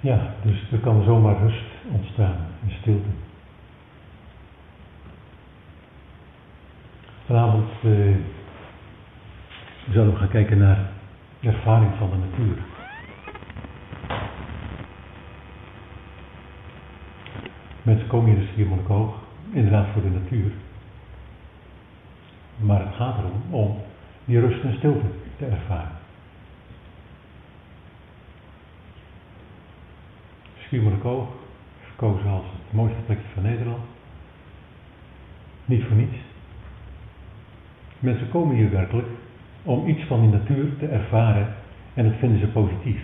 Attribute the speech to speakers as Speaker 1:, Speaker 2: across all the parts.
Speaker 1: Ja, dus er kan zomaar rust ontstaan en stilte. Vanavond zullen we gaan kijken naar de ervaring van de natuur. Mensen komen hier dus Schiermonnikoog, inderdaad voor de natuur. Maar het gaat erom om die rust en stilte te ervaren. Schiermonnikoog verkozen als het mooiste plekje van Nederland. Niet voor niets. Mensen komen hier werkelijk om iets van die natuur te ervaren en dat vinden ze positief.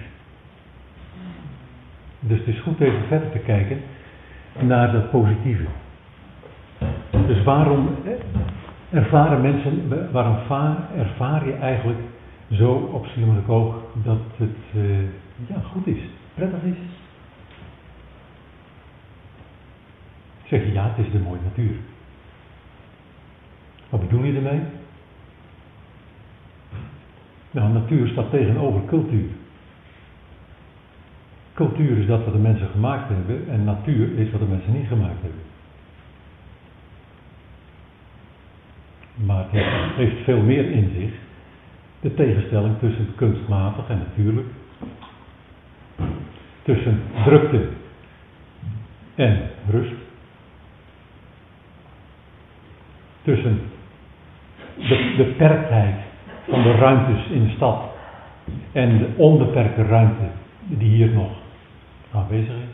Speaker 1: Dus het is goed even verder te kijken naar dat positieve. Dus waarom ervaar je eigenlijk zo op Schiermonnikoog dat het goed is, prettig is? Zeg je ja, het is de mooie natuur. Wat bedoel je ermee? Nou, natuur staat tegenover cultuur. Cultuur is dat wat de mensen gemaakt hebben en natuur is wat de mensen niet gemaakt hebben. Maar het heeft veel meer in zich. De tegenstelling tussen kunstmatig en natuurlijk. Tussen drukte en rust. Tussen de beperktheid van de ruimtes in de stad en de onbeperkte ruimte die hier nog aanwezig is.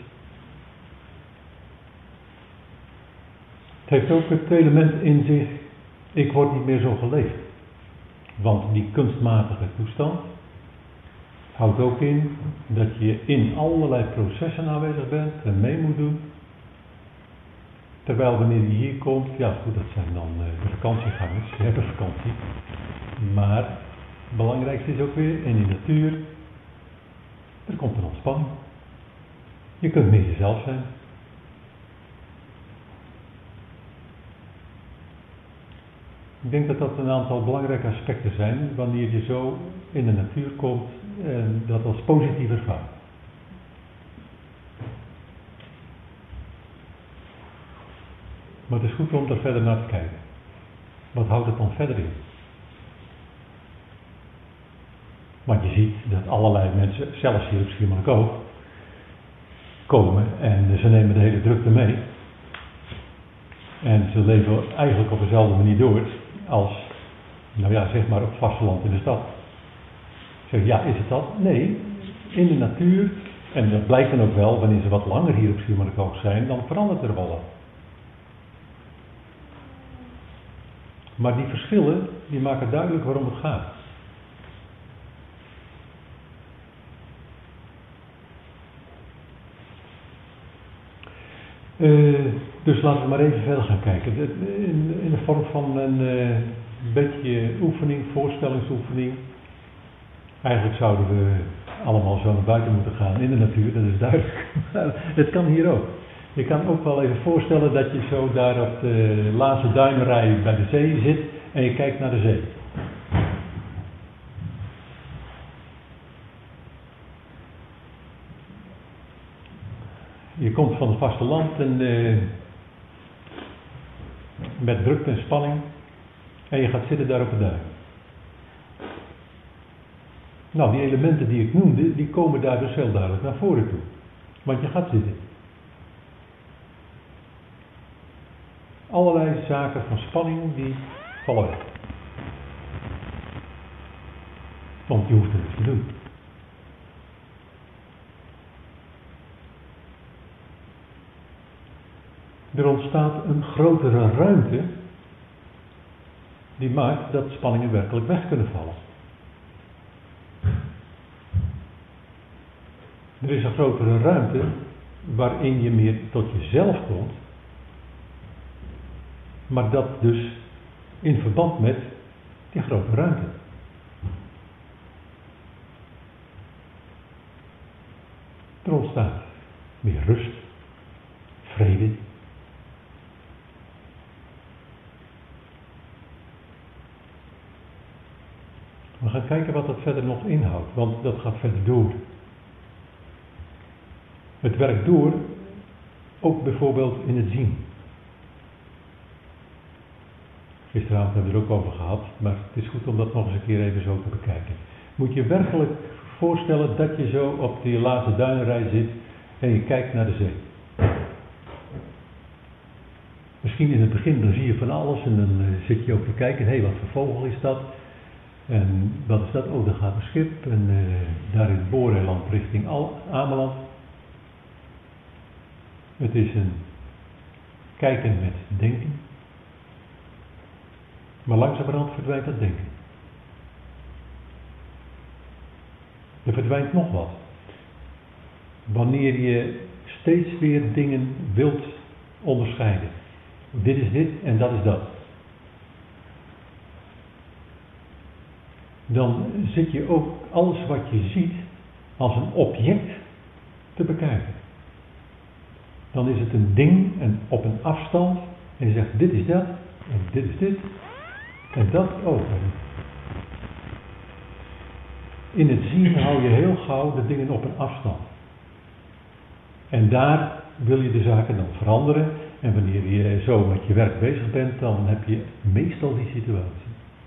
Speaker 1: Het heeft ook het element in zich, ik word niet meer zo geleefd. Want die kunstmatige toestand houdt ook in dat je in allerlei processen aanwezig bent en mee moet doen. Terwijl wanneer je hier komt, ja goed, dat zijn dan de vakantiegangers, die hebben vakantie. Maar het belangrijkste is ook weer, in die natuur, er komt een ontspanning. Je kunt meer jezelf zijn. Ik denk dat dat een aantal belangrijke aspecten zijn, wanneer je zo in de natuur komt en dat als positief ervaart. Maar het is goed om er verder naar te kijken. Wat houdt het dan verder in? Want je ziet dat allerlei mensen, zelfs hier op Schiermonnikoog, komen en ze nemen de hele drukte mee. En ze leven eigenlijk op dezelfde manier door als, nou ja, zeg maar op het vasteland in de stad. Zeg ja, is het dat? Nee, in de natuur, en dat blijkt dan ook wel, wanneer ze wat langer hier op Schiermonnikoog zijn, dan verandert er wel wat. Maar die verschillen, die maken duidelijk waarom het gaat. Dus laten we maar even verder gaan kijken. In de vorm van een beetje oefening, voorstellingsoefening. Eigenlijk zouden we allemaal zo naar buiten moeten gaan in de natuur, dat is duidelijk. Maar het kan hier ook. Je kan ook wel even voorstellen dat je zo daar op de laatste duinrij bij de zee zit en je kijkt naar de zee. Je komt van het vasteland en met drukte en spanning en je gaat zitten daar op de duin. Nou, die elementen die ik noemde, die komen daar dus heel duidelijk naar voren toe. Want je gaat zitten. Allerlei zaken van spanning die vallen weg. Want je hoeft er niks te doen. Er ontstaat een grotere ruimte die maakt dat spanningen werkelijk weg kunnen vallen. Er is een grotere ruimte waarin je meer tot jezelf komt, maar dat dus in verband met die grote ruimte. Er ontstaat meer rust, vrede. We gaan kijken wat dat verder nog inhoudt, want dat gaat verder door. Het werkt door, ook bijvoorbeeld in het zien. Gisteravond hebben we het er ook over gehad, maar het is goed om dat nog eens een keer even zo te bekijken. Moet je werkelijk voorstellen dat je zo op die laatste duinrij zit en je kijkt naar de zee. Misschien in het begin dan zie je van alles en dan zit je ook te kijken, hé, wat voor vogel is dat? En wat is dat? Oh, daar gaat een schip en daar is het Boreland richting Ameland. Het is een kijken met denken. Maar langzamerhand verdwijnt dat denken. Er verdwijnt nog wat. Wanneer je steeds weer dingen wilt onderscheiden. Dit is dit en dat is dat. Dan zit je ook alles wat je ziet als een object te bekijken. Dan is het een ding en op een afstand en je zegt dit is dat en dit is dit en dat ook. In het zien hou je heel gauw de dingen op een afstand. En daar wil je de zaken dan veranderen. En wanneer je zo met je werk bezig bent, dan heb je meestal die situatie.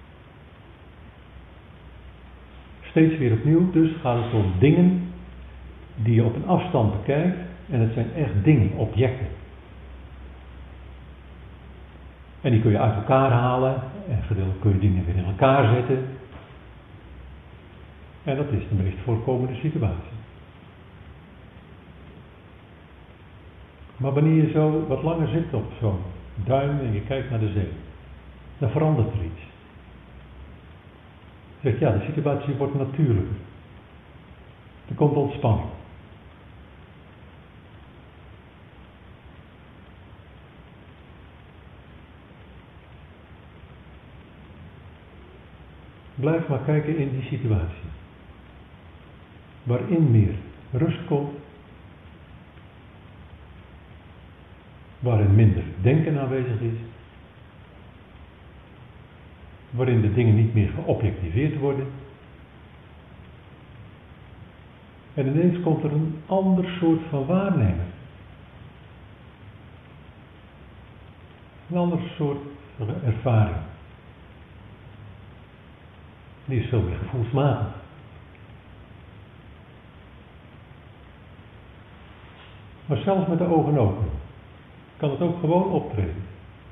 Speaker 1: Steeds weer opnieuw, dus gaat het om dingen die je op een afstand bekijkt. En het zijn echt dingen, objecten. En die kun je uit elkaar halen. En gedeeltelijk kun je dingen weer in elkaar zetten. En dat is de meest voorkomende situatie. Maar wanneer je zo wat langer zit op zo'n duin en je kijkt naar de zee, dan verandert er iets. Je zegt ja, de situatie wordt natuurlijker. Er komt ontspanning. Blijf maar kijken in die situatie. Waarin meer rust komt. Waarin minder denken aanwezig is. Waarin de dingen niet meer geobjectiveerd worden. En ineens komt er een ander soort van waarnemen. Een ander soort ervaring. Die is veel meer gevoelsmatig. Maar zelfs met de ogen open kan het ook gewoon optreden.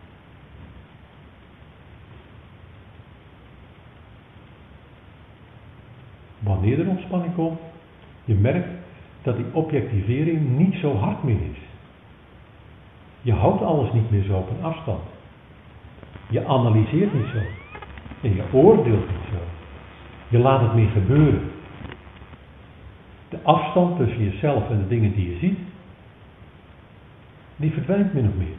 Speaker 1: Wanneer er ontspanning komt, je merkt dat die objectivering niet zo hard meer is. Je houdt alles niet meer zo op een afstand. Je analyseert niet zo. En je oordeelt niet zo. Je laat het meer gebeuren. De afstand tussen jezelf en de dingen die je ziet, die verdwijnt min of meer.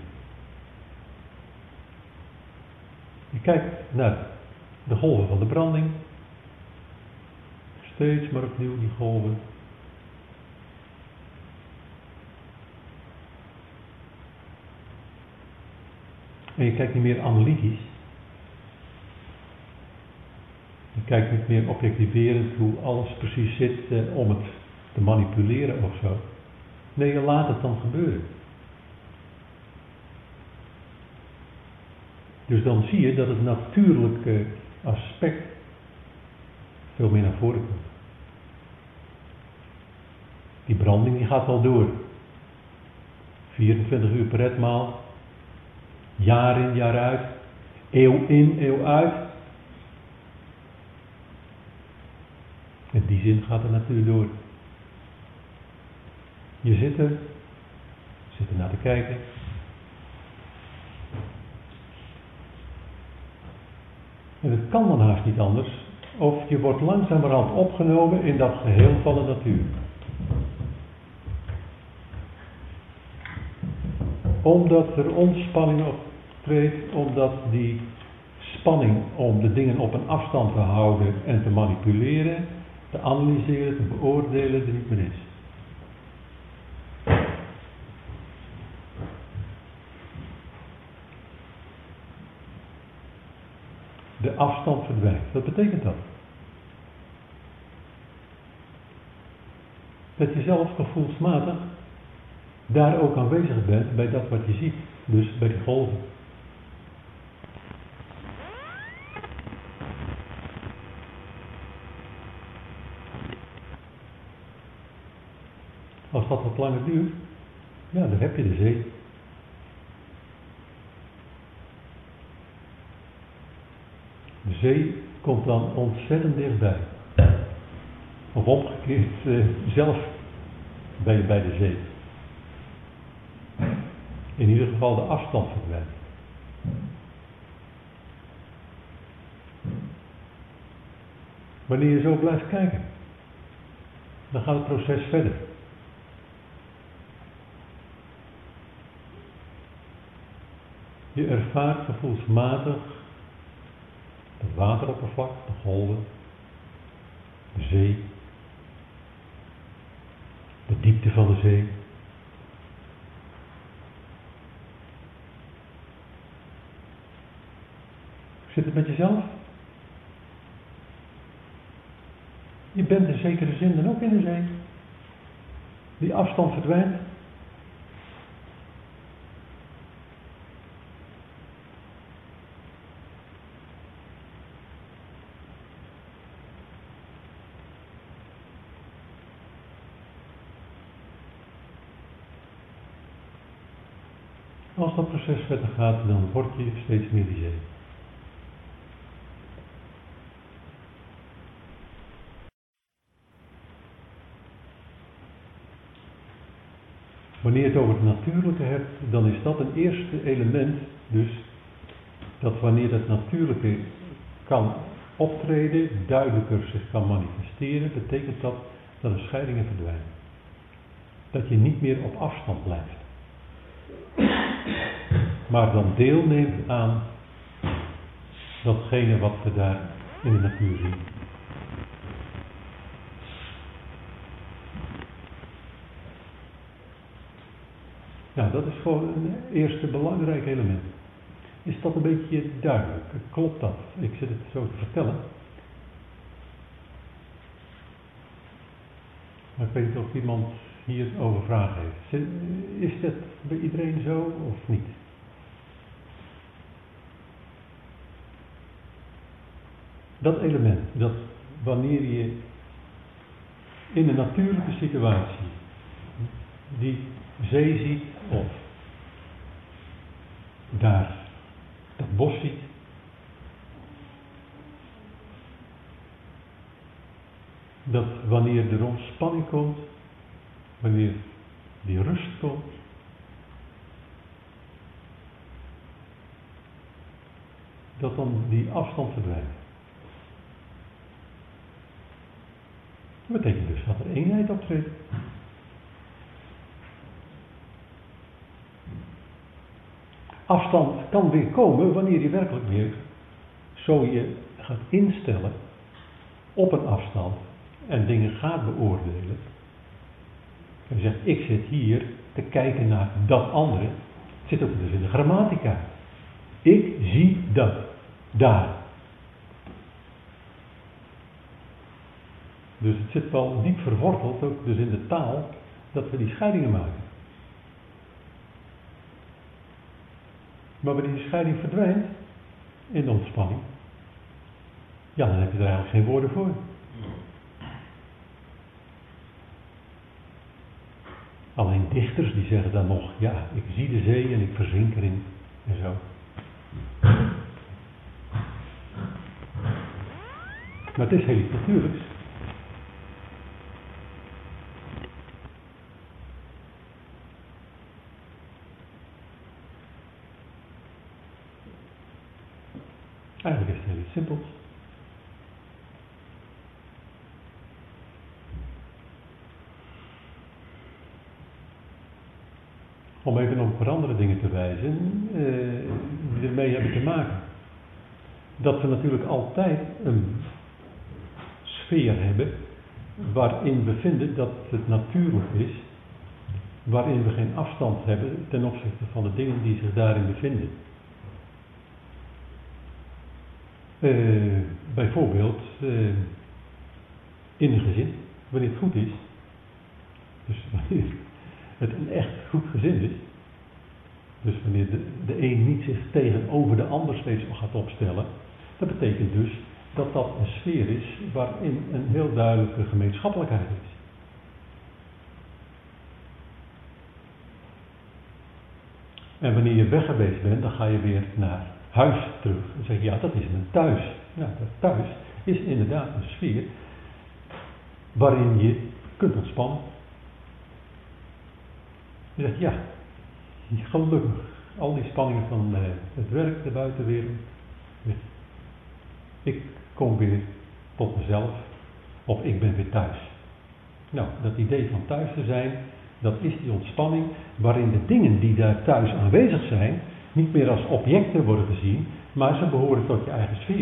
Speaker 1: Je kijkt naar de golven van de branding. Steeds maar opnieuw die golven. En je kijkt niet meer analytisch. Je kijkt niet meer objectiverend hoe alles precies zit om het te manipuleren of zo. Nee, je laat het dan gebeuren. Dus dan zie je dat het natuurlijke aspect veel meer naar voren komt. Die branding die gaat wel door. 24 uur per etmaal. Jaar in, jaar uit. Eeuw in, eeuw uit. In die zin gaat de natuur door. Je zit er naar te kijken. En het kan dan haast niet anders, of je wordt langzamerhand opgenomen in dat geheel van de natuur. Omdat er ontspanning optreedt, omdat die spanning om de dingen op een afstand te houden en te manipuleren, te analyseren, te beoordelen er niet meer is. De afstand verdwijnt. Wat betekent dat? Dat je zelf gevoelsmatig daar ook aanwezig bent bij dat wat je ziet. Dus bij die golven. Als dat wat langer duurt, ja, dan heb je de zee. De zee komt dan ontzettend dichtbij. Of omgekeerd, zelf ben je bij de zee. In ieder geval de afstand verdwijnt. Wanneer je zo blijft kijken, dan gaat het proces verder. Je ervaart gevoelsmatig het wateroppervlak, de golven, de zee, de diepte van de zee. Zit het met jezelf? Je bent in zekere zin dan ook in de zee. Die afstand verdwijnt. Als dat proces verder gaat, dan word je steeds meer die zee. Wanneer je het over het natuurlijke hebt, dan is dat een eerste element, dus dat wanneer het natuurlijke kan optreden, duidelijker zich kan manifesteren, betekent dat dat de scheidingen verdwijnen. Dat je niet meer op afstand blijft. Maar dan deelneemt aan datgene wat we daar in de natuur zien. Nou, dat is gewoon een eerste belangrijk element. Is dat een beetje duidelijk? Klopt dat? Ik zit het zo te vertellen. Maar ik weet niet of iemand hier over vragen heeft. Is dat bij iedereen zo of niet? Dat element, dat wanneer je in een natuurlijke situatie die zee ziet of daar dat bos ziet, dat wanneer er ontspanning komt, wanneer die rust komt, dat dan die afstand verdwijnt. Dat betekent dus dat er eenheid optreedt. Afstand kan weer komen wanneer je werkelijk weer zo je gaat instellen op een afstand en dingen gaat beoordelen. En zegt, ik zit hier te kijken naar dat andere. Het zit ook dus in de grammatica. Ik zie dat, daar. Dus het zit wel diep verworteld, ook dus in de taal, dat we die scheidingen maken. Maar wanneer die scheiding verdwijnt, in de ontspanning, ja, dan heb je er eigenlijk geen woorden voor. Alleen dichters die zeggen dan nog, ja, ik zie de zee en ik verzink erin en zo. Maar het is heel iets natuurlijks. Eigenlijk is het heel iets simpels. Om even op een paar andere dingen te wijzen, die ermee hebben te maken. Dat we natuurlijk altijd een sfeer hebben waarin we vinden dat het natuurlijk is, waarin we geen afstand hebben ten opzichte van de dingen die zich daarin bevinden. Bijvoorbeeld in een gezin, wanneer het goed is. Dus wanneer het een echt goed gezin is, dus wanneer de een niet zich tegenover de ander steeds gaat opstellen, dat betekent dus dat dat een sfeer is waarin een heel duidelijke gemeenschappelijkheid is. En wanneer je weg geweest bent, dan ga je weer naar huis terug. Dan zeg je, ja, dat is mijn thuis. Nou, dat thuis is inderdaad een sfeer waarin je kunt ontspannen. Je zegt, ja, gelukkig, al die spanningen van het werk, de buitenwereld. Ik kom weer tot mezelf, of ik ben weer thuis. Nou, dat idee van thuis te zijn, dat is die ontspanning waarin de dingen die daar thuis aanwezig zijn, niet meer als objecten worden gezien, maar ze behoren tot je eigen sfeer.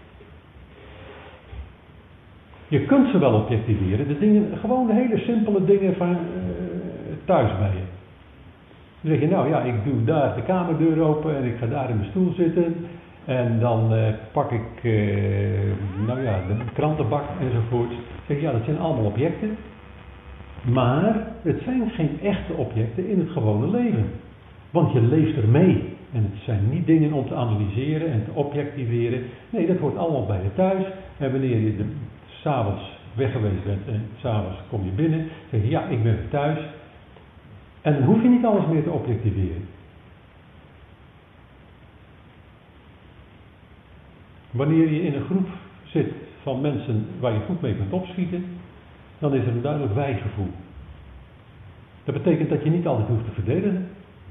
Speaker 1: Je kunt ze wel objectiveren, de dingen, gewoon de hele simpele dingen van thuis bij je. Dan zeg je, nou ja, ik doe daar de kamerdeur open en ik ga daar in mijn stoel zitten. En dan pak ik de krantenbak enzovoort. Dan zeg je, ja, dat zijn allemaal objecten. Maar het zijn geen echte objecten in het gewone leven. Want je leeft er mee. En het zijn niet dingen om te analyseren en te objectiveren. Nee, dat hoort allemaal bij je thuis. En wanneer je 's avonds weg geweest bent en 's avonds kom je binnen, zeg je, ja, ik ben weer thuis. En dan hoef je niet alles meer te objectiveren. Wanneer je in een groep zit van mensen waar je goed mee kunt opschieten, dan is er een duidelijk wijgevoel. Dat betekent dat je niet altijd hoeft te verdedigen.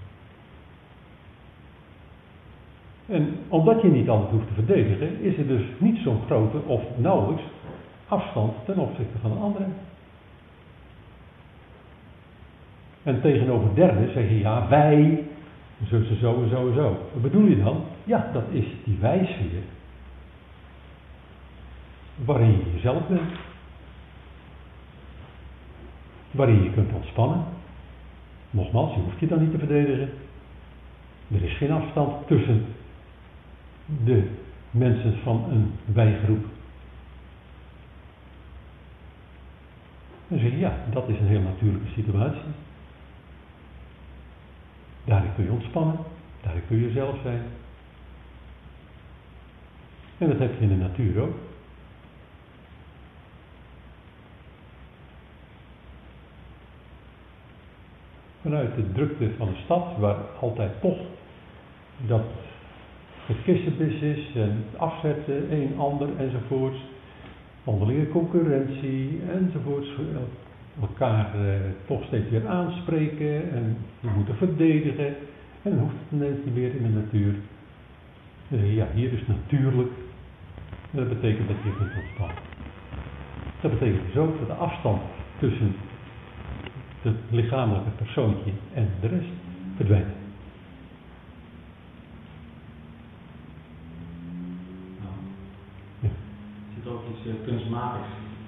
Speaker 1: En omdat je niet altijd hoeft te verdedigen, is er dus niet zo'n grote of nauwelijks afstand ten opzichte van een andere. En tegenover derden zeg je, ja, wij, zo en zo en zo. Wat bedoel je dan? Ja, dat is die wijsfeer waarin je jezelf bent. Waarin je kunt ontspannen. Nogmaals, je hoeft je dan niet te verdedigen. Er is geen afstand tussen de mensen van een wijgroep. Dan zeg je, ja, dat is een heel natuurlijke situatie. Daarin kun je ontspannen, daarin kun je jezelf zijn. En dat heb je in de natuur ook. Vanuit de drukte van de stad, waar altijd toch dat gekissenbis is en afzetten, een ander enzovoorts, onderlinge concurrentie enzovoorts, elkaar toch steeds weer aanspreken en we moeten verdedigen en dan hoeft het ineens niet meer in de natuur. Ja, hier is natuurlijk. En dat betekent dat je kunt ontspannen. Dat betekent dus ook dat de afstand tussen het lichamelijke persoontje en de rest verdwijnt.
Speaker 2: Er zit ook iets kunstmatigs.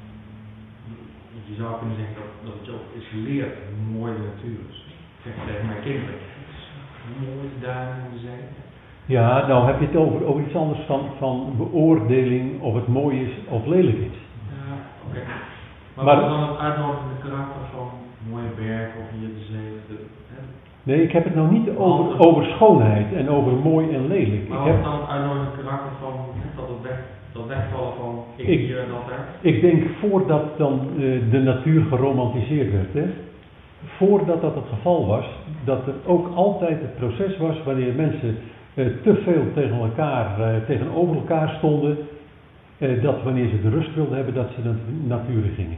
Speaker 2: Je zou kunnen zeggen dat het ook is geleerd hoe mooi de natuur is. Ik zeg tegen mijn kinderen, het is mooi daar in de zee.
Speaker 1: Ja, nou heb je het over iets anders van beoordeling of het mooi is of lelijk is.
Speaker 2: Ja, oké. Maar wat is dan het uitnodigende karakter van een mooie berg of hier de zee?
Speaker 1: Nee, ik heb het nou niet over schoonheid en over mooi en lelijk.
Speaker 2: Maar wat is dan het uitnodigende karakter van dat wegvallen van ik hier en dat daar?
Speaker 1: Ik denk voordat dan de natuur geromantiseerd werd, hè, voordat dat het geval was, dat er ook altijd het proces was wanneer mensen te veel tegenover elkaar stonden, dat wanneer ze de rust wilden hebben, dat ze naar de natuur gingen.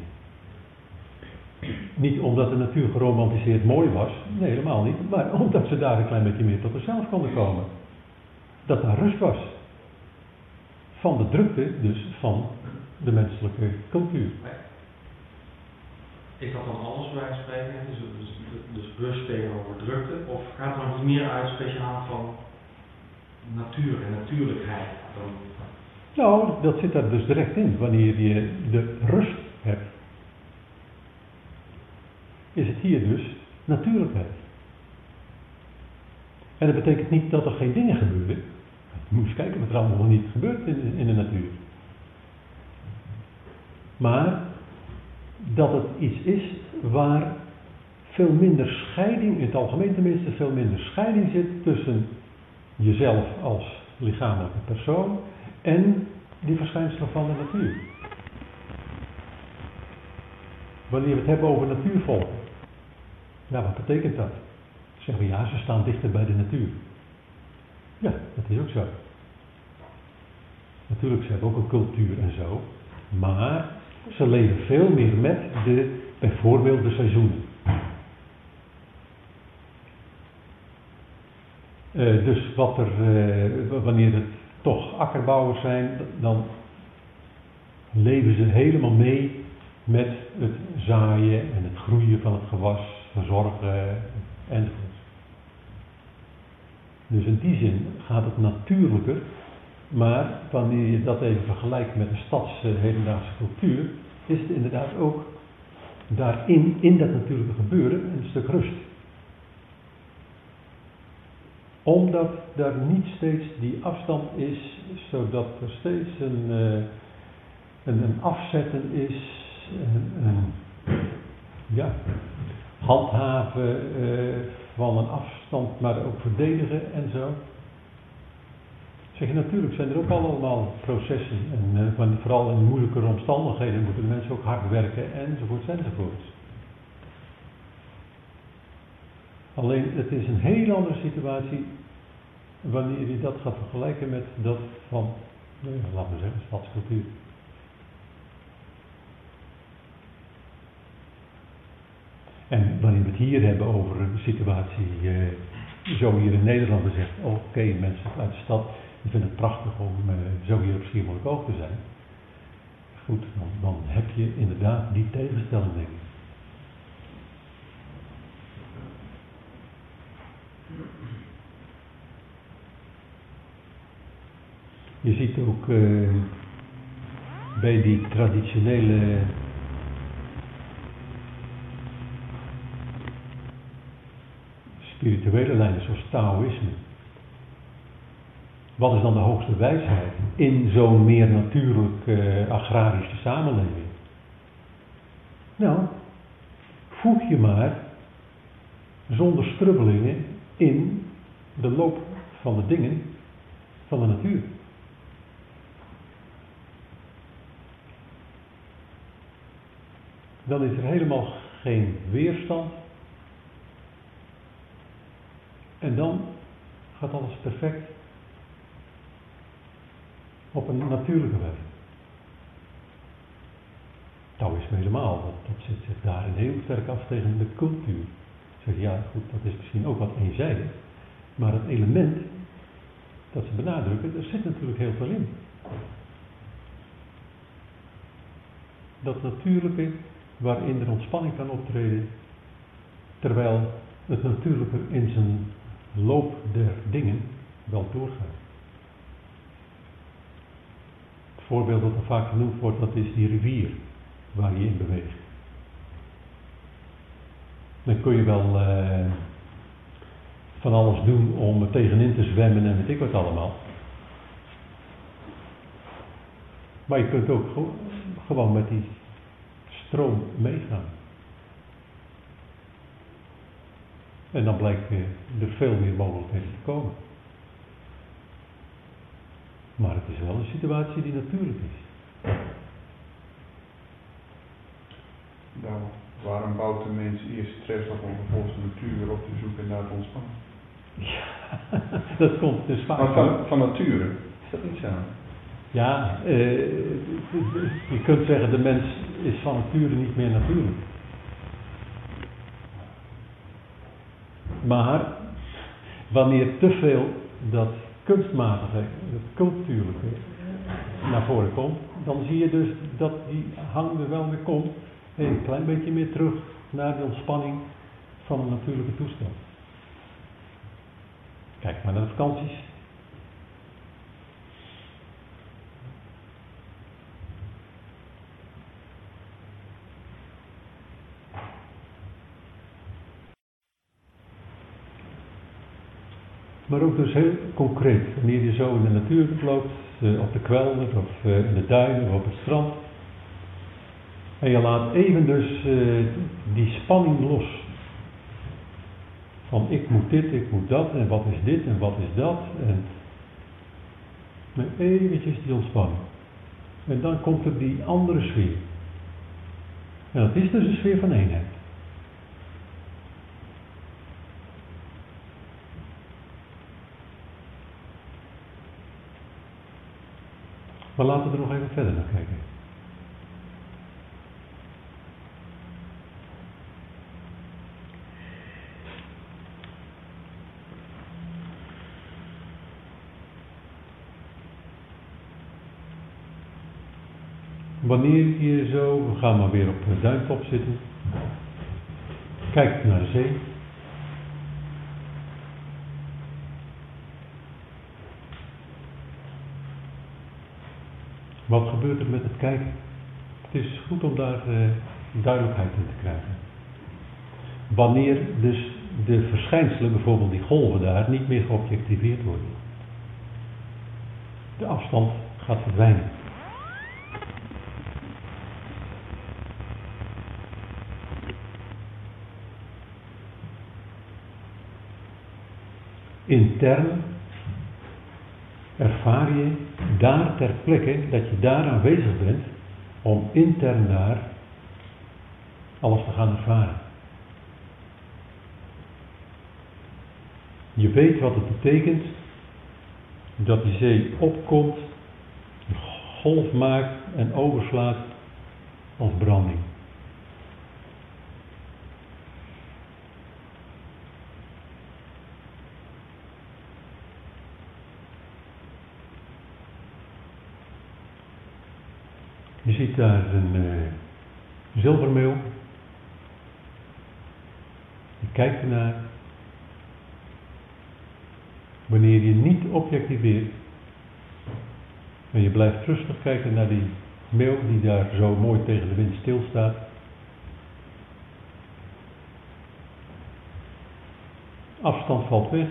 Speaker 1: Niet omdat de natuur geromantiseerd mooi was, nee helemaal niet, maar omdat ze daar een klein beetje meer tot zichzelf konden komen. Dat daar rust was. Van de drukte dus van de menselijke cultuur.
Speaker 2: Is dat dan alles waar wij spreken? Dus rust tegenover drukte? Of gaat het nog iets meer uit speciaal van natuur en natuurlijkheid?
Speaker 1: Nou, dat zit daar dus direct in. Wanneer je de rust hebt, is het hier dus natuurlijkheid. En dat betekent niet dat er geen dingen gebeuren. Je moet eens kijken wat er allemaal niet gebeurt in de natuur. Maar dat het iets is waar veel minder scheiding, in het algemeen tenminste, veel minder scheiding zit tussen jezelf als lichamelijke persoon en die verschijnselen van de natuur. Wanneer we het hebben over natuurvolken, nou wat betekent dat? Zeggen we ja, ze staan dichter bij de natuur. Ja, dat is ook zo. Natuurlijk, ze hebben ook een cultuur en zo, maar ze leven veel meer met bijvoorbeeld de seizoenen. Dus wanneer het toch akkerbouwers zijn, dan leven ze helemaal mee met het zaaien en het groeien van het gewas, verzorgen enzovoort. Dus in die zin gaat het natuurlijker, maar wanneer je dat even vergelijkt met de hedendaagse cultuur, is het inderdaad ook daarin, in dat natuurlijke gebeuren, een stuk rust. Omdat daar niet steeds die afstand is, zodat er steeds een afzetten is, handhaven van een afstand, maar ook verdedigen en zo. Zeg je, natuurlijk zijn er ook allemaal processen en vooral in moeilijkere omstandigheden moeten de mensen ook hard werken enzovoorts enzovoorts. Alleen het is een heel andere situatie wanneer je dat gaat vergelijken met dat van, laten we zeggen, stadscultuur. En wanneer we het hier hebben over de situatie, zo hier in Nederland gezegd, oké, mensen uit de stad, die vinden het prachtig om zo hier op Schiermonnikoog te zijn. Goed, dan heb je inderdaad die tegenstelling, denk ik. Je ziet ook bij die traditionele spirituele lijnen zoals Taoïsme. Wat is dan de hoogste wijsheid in zo'n meer natuurlijk agrarische samenleving? Nou, voeg je maar zonder strubbelingen in de loop van de dingen van de natuur. Dan is er helemaal geen weerstand. En dan gaat alles perfect op een natuurlijke weg. Taoïsme helemaal, dat zit zich daarin heel sterk af tegen de cultuur. Zeg ja, goed, dat is misschien ook wat eenzijdig, maar het element dat ze benadrukken, er zit natuurlijk heel veel in. Dat natuurlijke waarin er ontspanning kan optreden, terwijl het natuurlijke in zijn loop der dingen wel doorgaat. Het voorbeeld dat er vaak genoemd wordt, dat is die rivier waar je in beweegt. Dan kun je wel van alles doen om er tegenin te zwemmen en weet ik wat allemaal. Maar je kunt ook gewoon met die stroom meegaan. En dan blijkt er veel meer mogelijkheden te komen. Maar het is wel een situatie die natuurlijk is.
Speaker 3: Nou, waarom bouwt de mens eerst stress op om vervolgens de natuur op te zoeken naar het ontspannen?
Speaker 1: Ja, dat komt dus vaak.
Speaker 3: Maar van nature is dat niet zo.
Speaker 1: Ja, je kunt zeggen de mens is van nature niet meer natuurlijk. Maar wanneer te veel dat kunstmatige, het cultuurlijke naar voren komt, dan zie je dus dat die hang er wel weer komt. Een klein beetje meer terug naar de ontspanning van een natuurlijke toestand. Kijk maar naar de vakanties. Maar ook dus heel concreet, wanneer je zo in de natuur loopt, op de kwelder of in de duinen of op het strand. En je laat even dus die spanning los van ik moet dit, ik moet dat, en wat is dit en wat is dat. En maar eventjes die ontspanning. En dan komt er die andere sfeer. En dat is dus een sfeer van eenheid. Maar laten we er nog even verder naar kijken. Wanneer je zo, we gaan maar weer op de duintop zitten, kijkt naar de zee. Wat gebeurt er met het kijken? Het is goed om daar duidelijkheid in te krijgen. Wanneer dus de verschijnselen, bijvoorbeeld die golven daar, niet meer geobjectiveerd worden. De afstand gaat verdwijnen. Intern ervaar je daar ter plekke dat je daar aanwezig bent om intern daar alles te gaan ervaren. Je weet wat het betekent dat die zee opkomt, een golf maakt en overslaat als branding. Je ziet daar een zilvermeeuw. Je kijkt ernaar. Wanneer je niet objectiveert en je blijft rustig kijken naar die meeuw die daar zo mooi tegen de wind stilstaat. Afstand valt weg.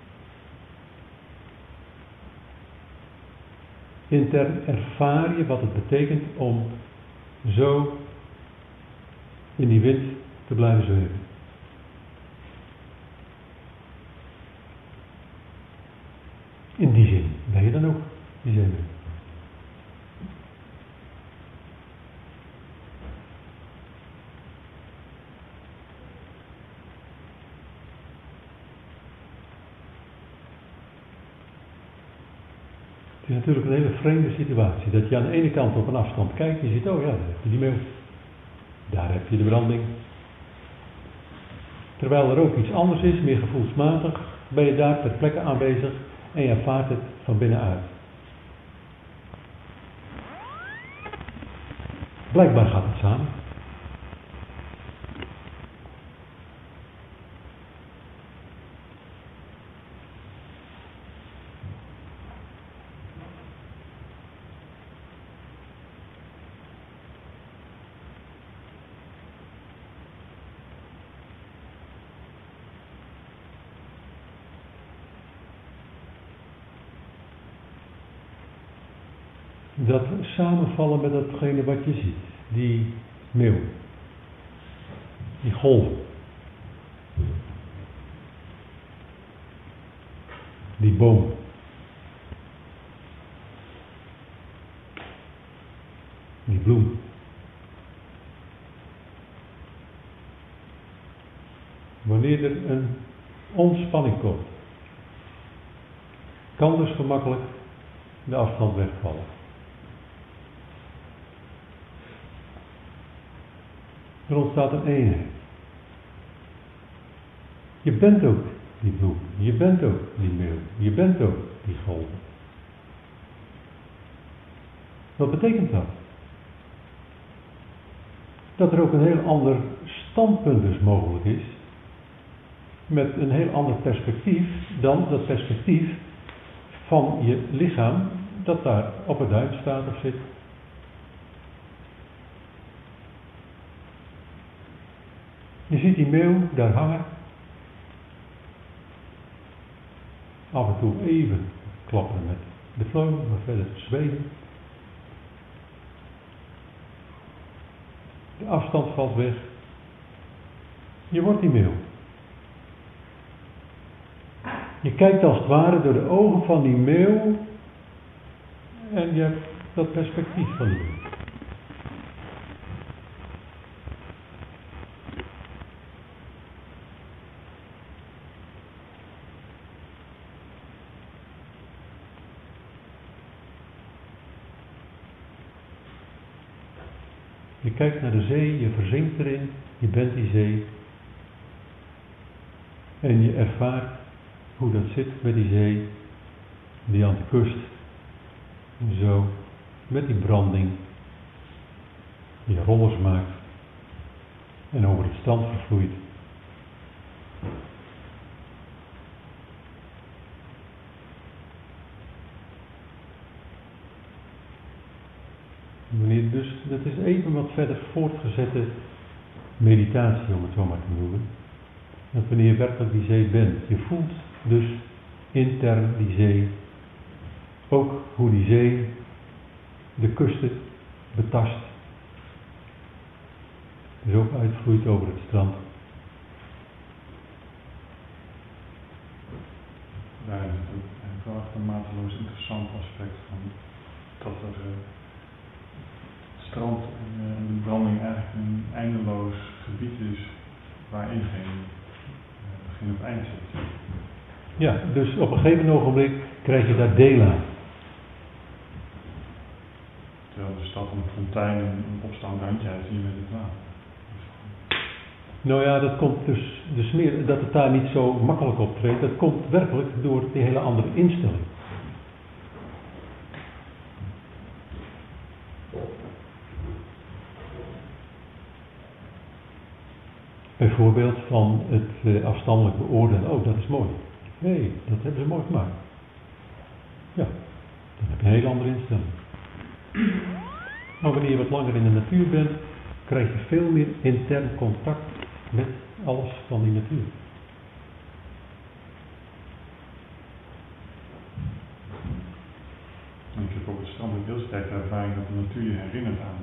Speaker 1: Intern ervaar je wat het betekent om zo in die wind te blijven zweven. In die zin ben je dan ook die zeemeeuw. Het is natuurlijk een hele vreemde situatie. Dat je aan de ene kant op een afstand kijkt en je ziet, oh ja, daar heb je die meeuw. Daar heb je de branding. Terwijl er ook iets anders is, meer gevoelsmatig, ben je daar ter plekke aanwezig en je ervaart het van binnenuit. Blijkbaar gaat het samen. Dat samenvallen met datgene wat je ziet. Die meeuw. Die golven. Die boom. Die bloem. Wanneer er een ontspanning komt, kan dus gemakkelijk de afstand wegvallen. Er ontstaat een eenheid. Je bent ook die bloem, je bent ook die meeuw, je bent ook die golven. Wat betekent dat? Dat er ook een heel ander standpunt dus mogelijk is, met een heel ander perspectief dan dat perspectief van je lichaam dat daar op het duin staat of zit. Je ziet die meeuw daar hangen. Af en toe even klappen met de vleugel, maar verder zweven. De afstand valt weg. Je wordt die meeuw. Je kijkt als het ware door de ogen van die meeuw en je hebt dat perspectief van die meeuw. Je kijkt naar de zee, je verzinkt erin, je bent die zee. En je ervaart hoe dat zit met die zee, die aan de kust, en zo, met die branding, die rollers maakt en over het strand vervloeit. Dus dat is even wat verder voortgezette meditatie, om het zo maar te noemen. Dat wanneer je werkelijk die zee bent, je voelt dus intern die zee, ook hoe die zee de kusten betast, dus ook uitvloeit over het strand.
Speaker 3: Daar is het ook eigenlijk wel echt een mateloos interessant aspect van dat er het strand en de branding eigenlijk een eindeloos gebied is waarin geen begin of eind zit.
Speaker 1: Ja, dus op een gegeven ogenblik krijg je daar deel aan.
Speaker 3: Terwijl de stad een fontein en een opstaand randje heeft hier met het water.
Speaker 1: Nou ja, dat komt dus meer, dat het daar niet zo makkelijk optreedt, dat komt werkelijk door die hele andere instelling. Bijvoorbeeld van het afstandelijk beoordelen, oh dat is mooi. Nee, dat hebben ze mooi gemaakt. Ja, dan heb je een hele andere instelling. Maar wanneer je wat langer in de natuur bent, krijg je veel meer intern contact met alles van die natuur.
Speaker 3: Ik heb op het strand ook heel sterk de ervaring dat de natuur je herinnert aan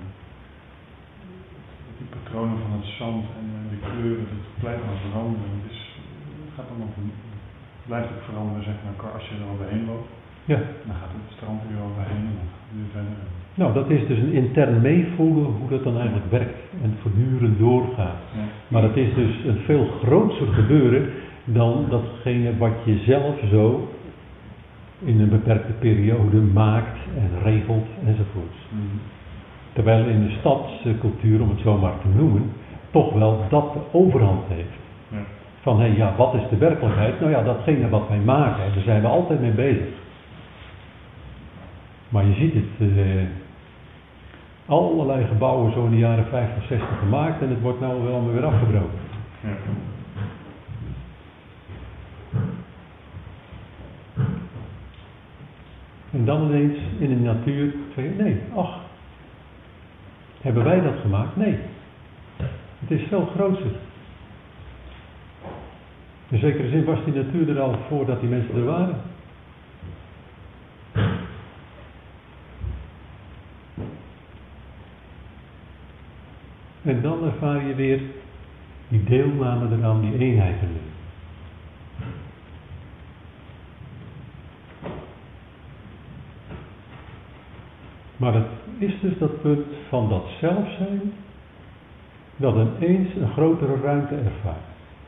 Speaker 3: die patronen van het zand en de kleuren, dat blijft maar veranderen. Het gaat allemaal, blijft ook veranderen, zeg maar, als je er overheen loopt.
Speaker 1: Ja.
Speaker 3: Dan gaat het strand weer overheen en dan gaat het weer verder.
Speaker 1: Nou, dat is dus een intern meevoelen hoe dat dan eigenlijk werkt en voortdurend doorgaat.
Speaker 3: Ja.
Speaker 1: Maar dat is dus een veel groter gebeuren dan datgene wat je zelf zo in een beperkte periode maakt en regelt enzovoorts.
Speaker 3: Mm.
Speaker 1: Terwijl in de stadscultuur, om het zo maar te noemen, toch wel dat de overhand heeft.
Speaker 3: Ja.
Speaker 1: Van hé, ja, wat is de werkelijkheid? Nou ja, datgene wat wij maken, daar zijn we altijd mee bezig. Maar je ziet het, allerlei gebouwen zo in de jaren 50, 60 gemaakt en het wordt nou wel weer afgebroken.
Speaker 3: Ja.
Speaker 1: En dan ineens in de natuur zeg je, nee, ach, hebben wij dat gemaakt? Nee. Het is veel groter. In zekere zin was die natuur er al voordat die mensen er waren. En dan ervaar je weer die deelname eraan, die eenheid ermee. Maar het is dus dat punt van dat zelf zijn, dat ineens een grotere ruimte ervaart.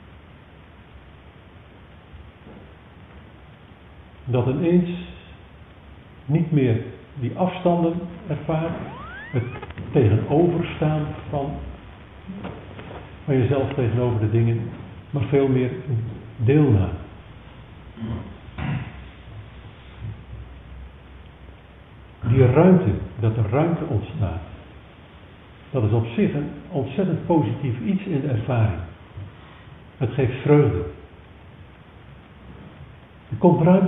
Speaker 1: Dat ineens niet meer die afstanden ervaart, het tegenoverstaan van jezelf tegenover de dingen, maar veel meer deelname. Die ruimte, dat er ruimte ontstaat, dat is op zich een ontzettend positief iets in de ervaring. Het geeft vreugde. Er komt ruimte.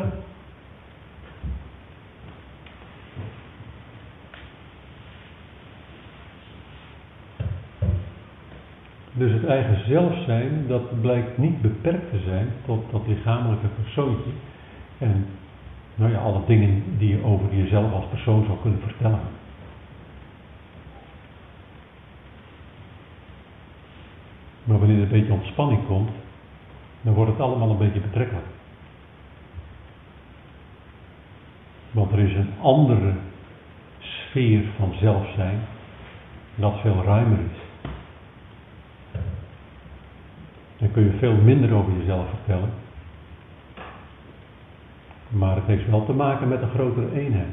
Speaker 1: Dus het eigen zelf zijn, dat blijkt niet beperkt te zijn tot dat lichamelijke persoontje. En nou ja, alle dingen die je over jezelf als persoon zou kunnen vertellen. Maar wanneer er een beetje ontspanning komt, dan wordt het allemaal een beetje betrekkelijk. Want er is een andere sfeer van zelf zijn dat veel ruimer is. Dan kun je veel minder over jezelf vertellen. Maar het heeft wel te maken met een grotere eenheid.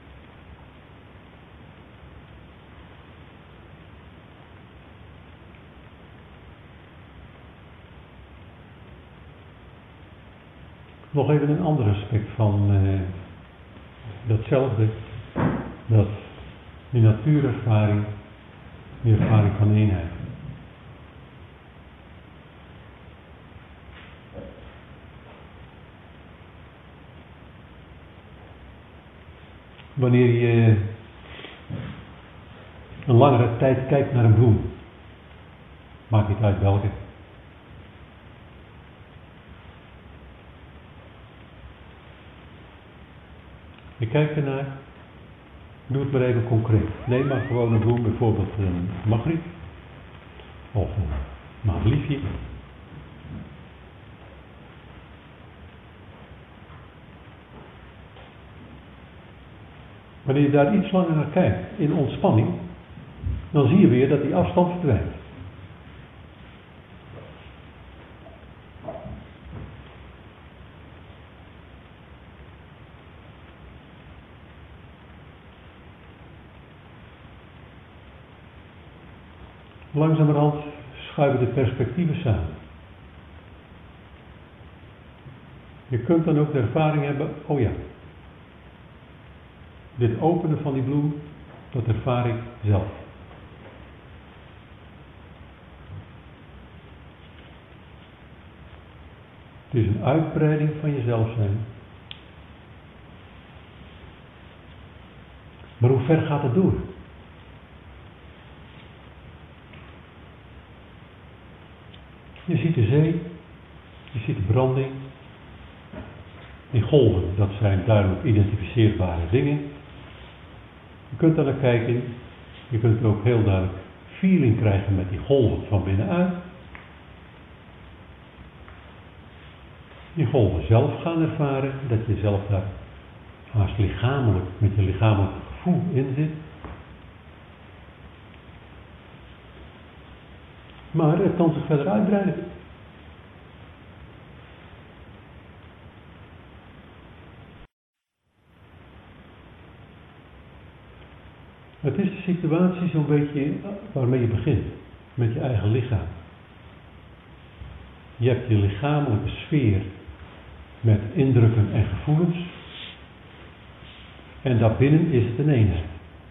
Speaker 1: Nog even een ander aspect van datzelfde, dat die natuurervaring, die ervaring van eenheid. Wanneer je een langere tijd kijkt naar een bloem, maakt niet uit welke. Je kijkt ernaar, doe het maar even concreet. Neem maar gewoon een bloem, bijvoorbeeld een magriet of een maagliefje. Wanneer je daar iets langer naar kijkt, in ontspanning, dan zie je weer dat die afstand verdwijnt. Langzamerhand schuiven de perspectieven samen. Je kunt dan ook de ervaring hebben, oh ja, dit openen van die bloem, dat ervaar ik zelf. Het is een uitbreiding van jezelf zijn. Maar hoe ver gaat het door? Je ziet de zee, je ziet de branding. Die golven, dat zijn duidelijk identificeerbare dingen. Je kunt daar naar kijken. Je kunt ook heel duidelijk feeling krijgen met die golven van binnenuit. Die golven zelf gaan ervaren, dat je zelf daar haast lichamelijk, met je lichamelijk gevoel in zit. Maar het kan zich verder uitbreiden. Het is de situatie zo'n beetje waarmee je begint, met je eigen lichaam. Je hebt je lichamelijke sfeer met indrukken en gevoelens. En daarbinnen is het een eenheid.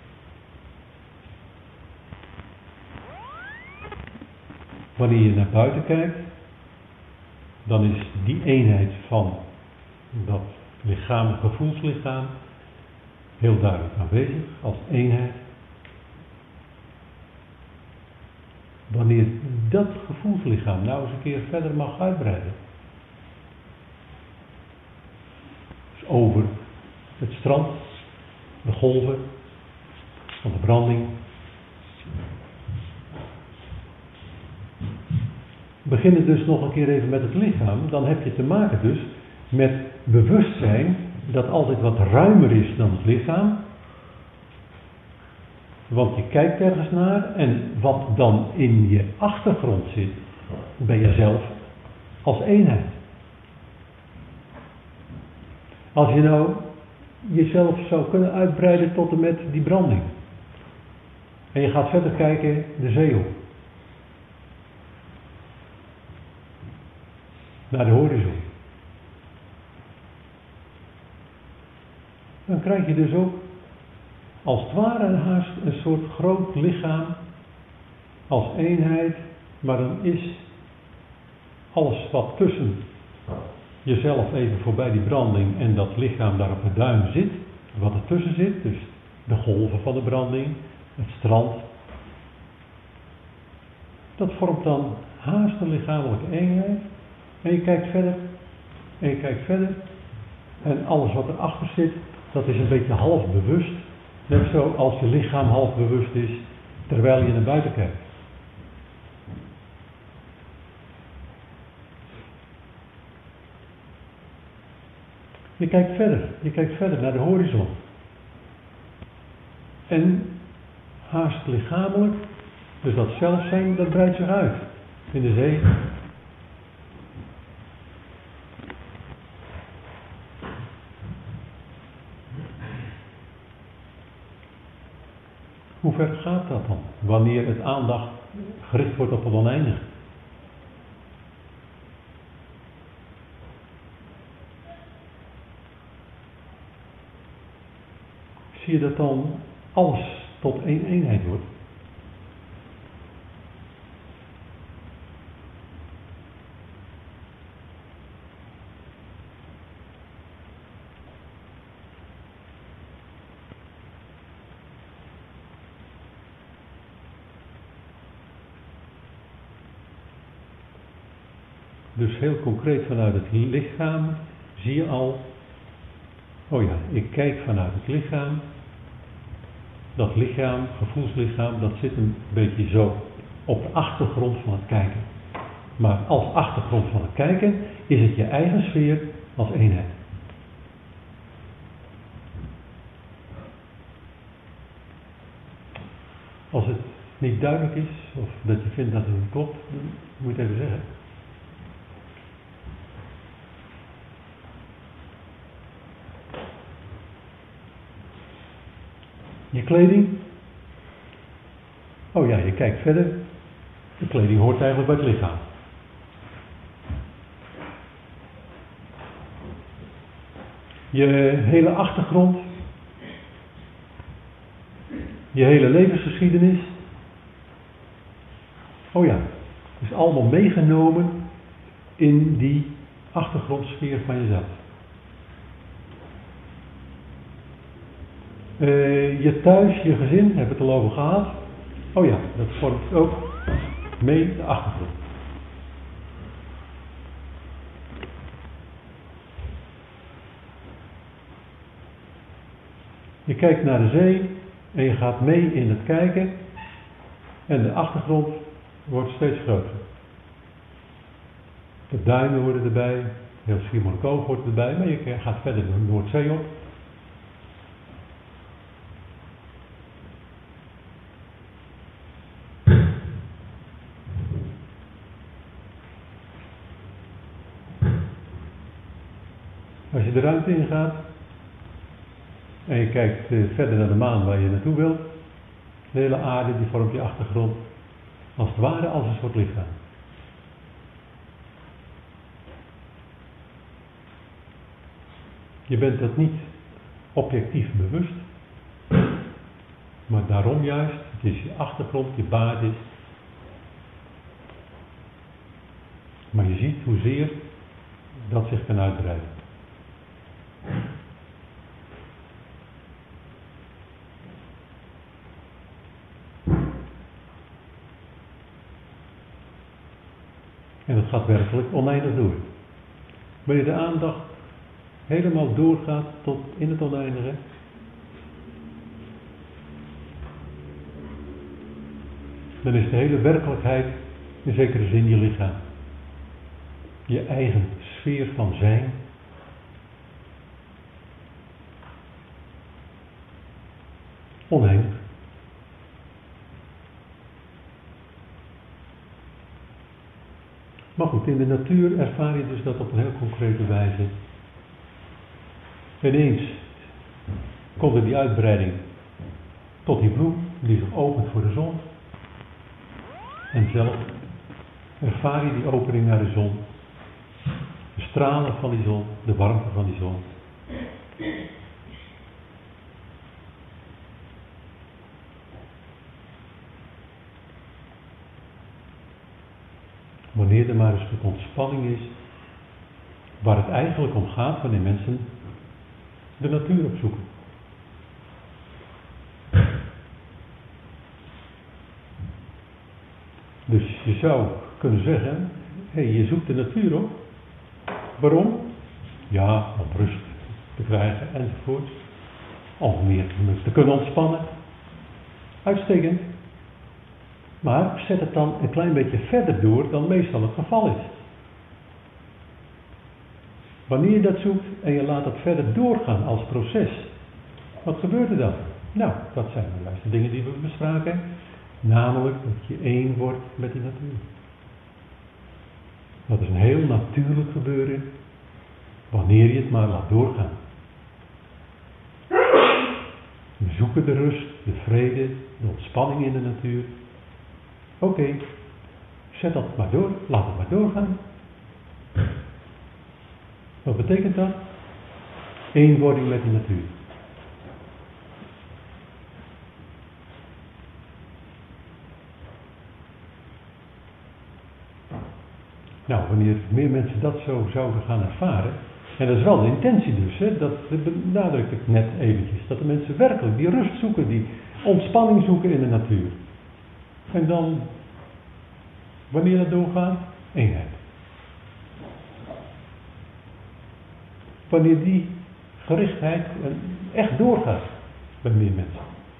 Speaker 1: Wanneer je naar buiten kijkt, dan is die eenheid van dat lichaam, gevoelslichaam, heel duidelijk aanwezig als eenheid. Wanneer dat gevoelslichaam nou eens een keer verder mag uitbreiden. Dus over het strand, de golven van de branding. We beginnen dus nog een keer even met het lichaam. Dan heb je te maken dus met bewustzijn dat altijd wat ruimer is dan het lichaam. Want je kijkt ergens naar en wat dan in je achtergrond zit, ben je zelf als eenheid. Als je nou jezelf zou kunnen uitbreiden tot en met die branding. En je gaat verder kijken de zee op. Naar de horizon. Dan krijg je dus ook als het ware haast een soort groot lichaam als eenheid, maar dan is alles wat tussen jezelf even voorbij die branding en dat lichaam daar op de duim zit, wat ertussen zit, dus de golven van de branding, het strand, dat vormt dan haast een lichamelijke eenheid. En je kijkt verder, en je kijkt verder, en alles wat erachter zit, dat is een beetje half bewust. Net zoals je lichaam half bewust is, terwijl je naar buiten kijkt. Je kijkt verder naar de horizon. En haast lichamelijk, dus dat zelfzijn, dat breidt zich uit in de zee. Hoe ver gaat dat dan? Wanneer het aandacht gericht wordt op het oneindige. Zie je dat dan alles tot één eenheid wordt? Dus heel concreet vanuit het lichaam zie je al, oh ja, ik kijk vanuit het lichaam. Dat lichaam, gevoelslichaam, dat zit een beetje zo op de achtergrond van het kijken. Maar als achtergrond van het kijken is het je eigen sfeer als eenheid. Als het niet duidelijk is, of dat je vindt dat het niet klopt, dan moet je het even zeggen. Je kleding. Oh ja, je kijkt verder. De kleding hoort eigenlijk bij het lichaam. Je hele achtergrond. Je hele levensgeschiedenis. Oh ja, is allemaal meegenomen in die achtergrondsfeer van jezelf. Je thuis, je gezin, hebben we het al over gehad. Oh ja, dat vormt ook mee de achtergrond. Je kijkt naar de zee en je gaat mee in het kijken en de achtergrond wordt steeds groter. De duinen worden erbij, heel Schiermonnikoog wordt erbij, maar je gaat verder de Noordzee op. Als je de ruimte ingaat en je kijkt verder naar de maan waar je naartoe wilt, de hele aarde die vormt je achtergrond, als het ware als een soort lichaam. Je bent dat niet objectief bewust, maar daarom juist, het is je achtergrond, je basis. Maar je ziet hoezeer dat zich kan uitbreiden. En het gaat werkelijk oneindig door. Wanneer de aandacht helemaal doorgaat tot in het oneindige, dan is de hele werkelijkheid in zekere zin je lichaam. Je eigen sfeer van zijn. Oneindig. Maar goed, in de natuur ervaar je dus dat op een heel concrete wijze. Ineens komt er die uitbreiding tot die bloem die zich opent voor de zon. En zelf ervaar je die opening naar de zon. De stralen van die zon, de warmte van die zon. Wanneer er maar een stuk ontspanning is, waar het eigenlijk om gaat wanneer mensen de natuur opzoeken. Dus je zou kunnen zeggen, je zoekt de natuur op. Waarom? Ja, om rust te krijgen enzovoort. Om meer te kunnen ontspannen. Uitstekend. Maar zet het dan een klein beetje verder door dan meestal het geval is. Wanneer je dat zoekt en je laat dat verder doorgaan als proces, wat gebeurt er dan? Nou, dat zijn de juiste dingen die we bespraken, namelijk dat je één wordt met die natuur. Dat is een heel natuurlijk gebeuren, wanneer je het maar laat doorgaan. We zoeken de rust, de vrede, de ontspanning in de natuur. Oké, zet dat maar door, laat het maar doorgaan. Wat betekent dat? Eenwording met de natuur. Nou, wanneer meer mensen dat zo zouden gaan ervaren, en dat is wel de intentie dus, hè, dat benadruk ik net eventjes, dat de mensen werkelijk die rust zoeken, die ontspanning zoeken in de natuur. En dan, wanneer dat doorgaat, eenheid. Wanneer die gerichtheid echt doorgaat bij meer mensen.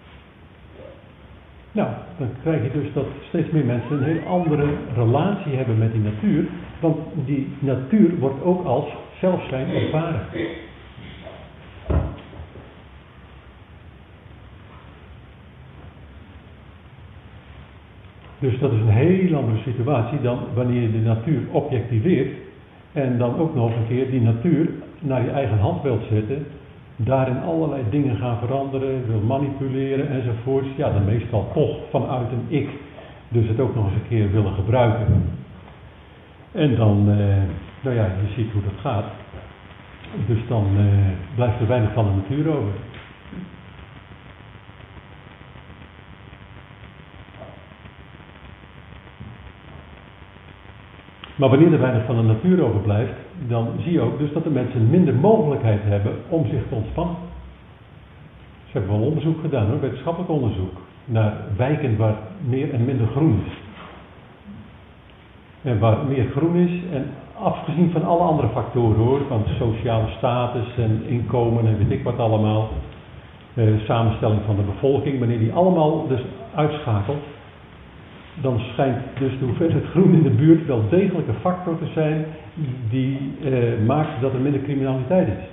Speaker 1: Nou, dan krijg je dus dat steeds meer mensen een heel andere relatie hebben met die natuur, want die natuur wordt ook als zelfzijn ervaren. Dus dat is een heel andere situatie dan wanneer je de natuur objectiveert en dan ook nog een keer die natuur naar je eigen hand wilt zetten, daarin allerlei dingen gaan veranderen, wil manipuleren enzovoorts. Ja, dan meestal toch vanuit een ik, dus het ook nog eens een keer willen gebruiken. En dan, nou ja, je ziet hoe dat gaat. Dus dan blijft er weinig van de natuur over. Maar wanneer er weinig van de natuur overblijft, dan zie je ook dus dat de mensen minder mogelijkheid hebben om zich te ontspannen. Ze hebben wel onderzoek gedaan, hoor, wetenschappelijk onderzoek, naar wijken waar meer en minder groen is. En waar meer groen is, en afgezien van alle andere factoren hoor, van sociale status en inkomen en weet ik wat allemaal, samenstelling van de bevolking, wanneer die allemaal dus uitschakelt, dan schijnt dus de hoeveelheid groen in de buurt wel degelijk een factor te zijn die maakt dat er minder criminaliteit is.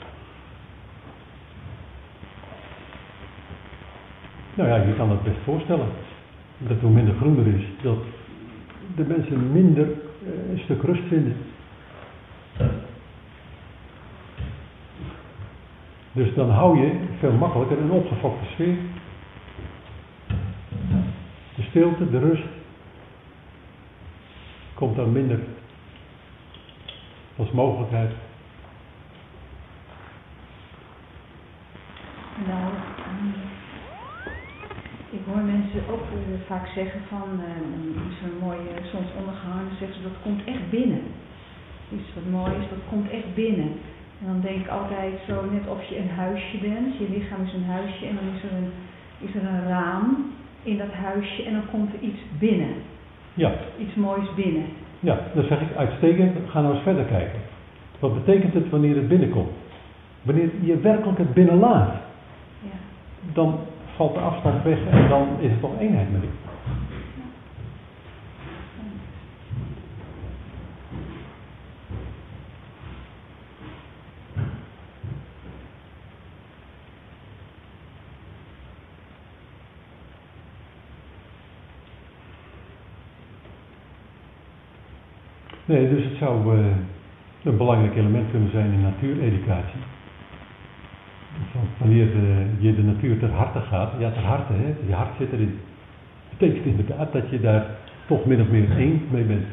Speaker 1: Nou ja, je kan het best voorstellen. Dat hoe minder groen er is, dat de mensen minder een stuk rust vinden. Dus dan hou je veel makkelijker een opgefokte sfeer. De stilte, de rust, komt dan minder als mogelijkheid.
Speaker 4: Nou, ik hoor mensen ook vaak zeggen van, is een mooie zonsondergang, dan zeggen ze dat komt echt binnen. Iets wat mooi is, dat komt echt binnen. En dan denk ik altijd zo, net of je een huisje bent, je lichaam is een huisje en dan is er een raam in dat huisje en dan komt er iets binnen.
Speaker 1: Ja.
Speaker 4: Iets moois binnen.
Speaker 1: Ja, dan zeg ik uitstekend, ga nou eens verder kijken. Wat betekent het wanneer het binnenkomt? Wanneer je werkelijk het binnenlaat,
Speaker 4: Ja.
Speaker 1: dan valt de afstand weg en dan is het toch eenheid met je. Nee, dus het zou een belangrijk element kunnen zijn in natuureducatie. Wanneer je de natuur ter harte gaat, ja ter harte, hè, je hart zit erin. Dat betekent inderdaad dat je daar toch min of meer één mee bent.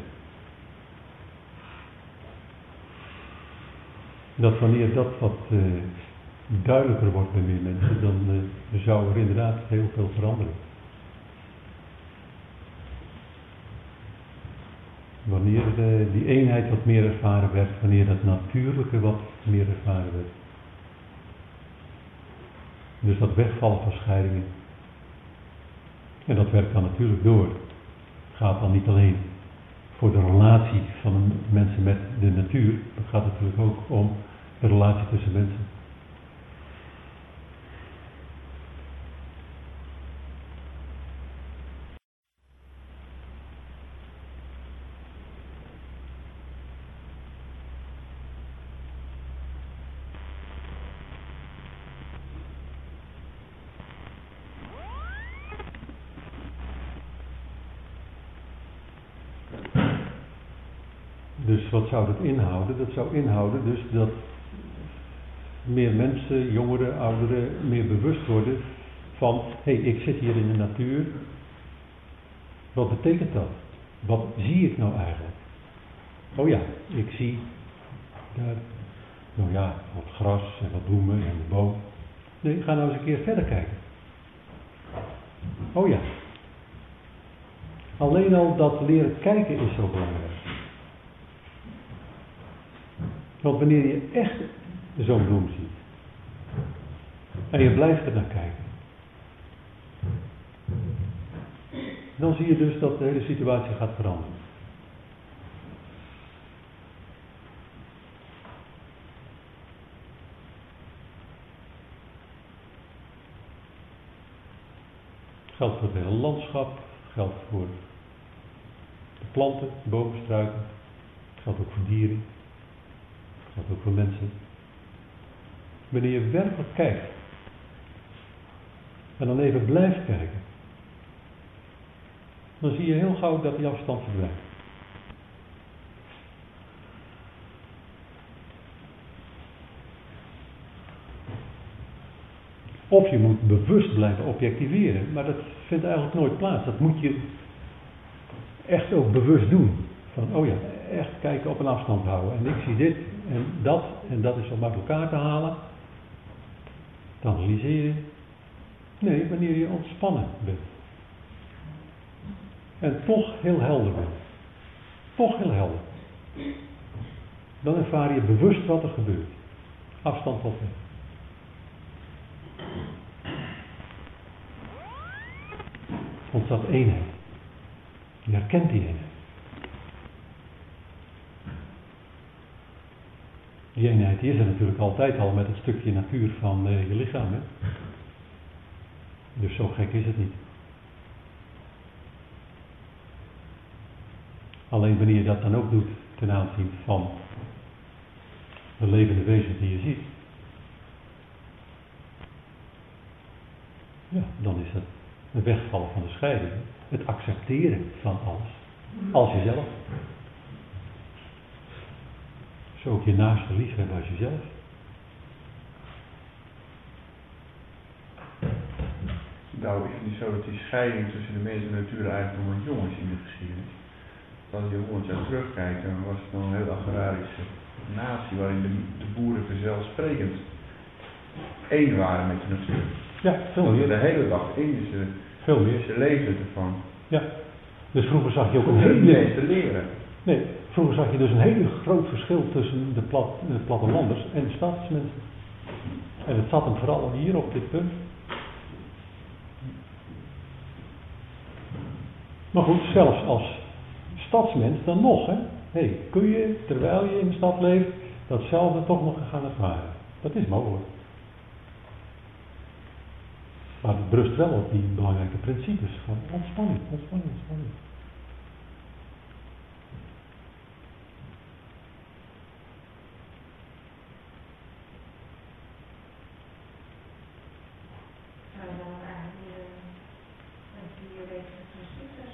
Speaker 1: Dat wanneer dat wat duidelijker wordt bij meer mensen, dan zou er inderdaad heel veel veranderen. Wanneer die eenheid wat meer ervaren werd, wanneer dat natuurlijke wat meer ervaren werd. Dus dat wegvallen van scheidingen. En dat werkt dan natuurlijk door. Het gaat dan niet alleen voor de relatie van mensen met de natuur, het gaat natuurlijk ook om de relatie tussen mensen. Dus wat zou dat inhouden? Dat zou inhouden dus dat meer mensen, jongeren, ouderen, meer bewust worden van, hé, ik zit hier in de natuur. Wat betekent dat? Wat zie ik nou eigenlijk? Oh ja, ik zie daar, nou ja, wat gras en wat bloemen en de boom. Nee, ga nou eens een keer verder kijken. Oh ja. Alleen al dat leren kijken is zo belangrijk. Want wanneer je echt zo'n bloem ziet, en je blijft er naar kijken, dan zie je dus dat de hele situatie gaat veranderen. Geldt voor het hele landschap, geldt voor de planten, bomen, struiken, geldt ook voor dieren, geldt ook voor mensen. Wanneer je werkelijk kijkt en dan even blijft kijken, dan zie je heel gauw dat die afstand verdwijnt. Of je moet bewust blijven objectiveren, maar dat vindt eigenlijk nooit plaats. Dat moet je echt ook bewust doen. Van, oh ja, echt kijken, op een afstand houden. En ik zie dit en dat is om uit elkaar te halen. Te analyseren. Nee, wanneer je ontspannen bent. En toch heel helder bent. Toch heel helder. Dan ervaar je bewust wat er gebeurt. Afstand tot weg. Ontstaat eenheid. Je herkent die eenheid. Die eenheid die is er natuurlijk altijd al met het stukje natuur van je lichaam. Hè? Dus zo gek is het niet. Alleen wanneer je dat dan ook doet ten aanzien van de levende wezens die je ziet. Ja, dan is het het wegvallen van de scheiding. Het accepteren van alles. Als jezelf. Zo ook je naaste lief hebben als jezelf.
Speaker 5: Nou, is het niet zo dat die scheiding tussen de mens en de natuur eigenlijk nog wat jong is in de geschiedenis? Als je 100 jaar terugkijkt, dan was het nog een heel agrarische natie waarin de boeren vanzelfsprekend één waren met de natuur.
Speaker 1: Ja, veel meer.
Speaker 5: De hele dag in,
Speaker 1: veel meer.
Speaker 5: Ze leefden ervan.
Speaker 1: Ja, dus vroeger zag je ook een
Speaker 5: Om
Speaker 1: hele...
Speaker 5: te leren.
Speaker 1: Nee, vroeger zag je dus een heel groot verschil tussen de plattelanders en de stadsmensen. En het zat hem vooral hier op dit punt. Maar goed, zelfs als stadsmens dan nog, hè. Hey, kun je, terwijl je in de stad leeft, datzelfde toch nog gaan ervaren. Dat is mogelijk. Maar het berust wel op die belangrijke principes van ontspanning, ontspanning, ontspanning.
Speaker 6: Zou je dan eigenlijk een theoretische principes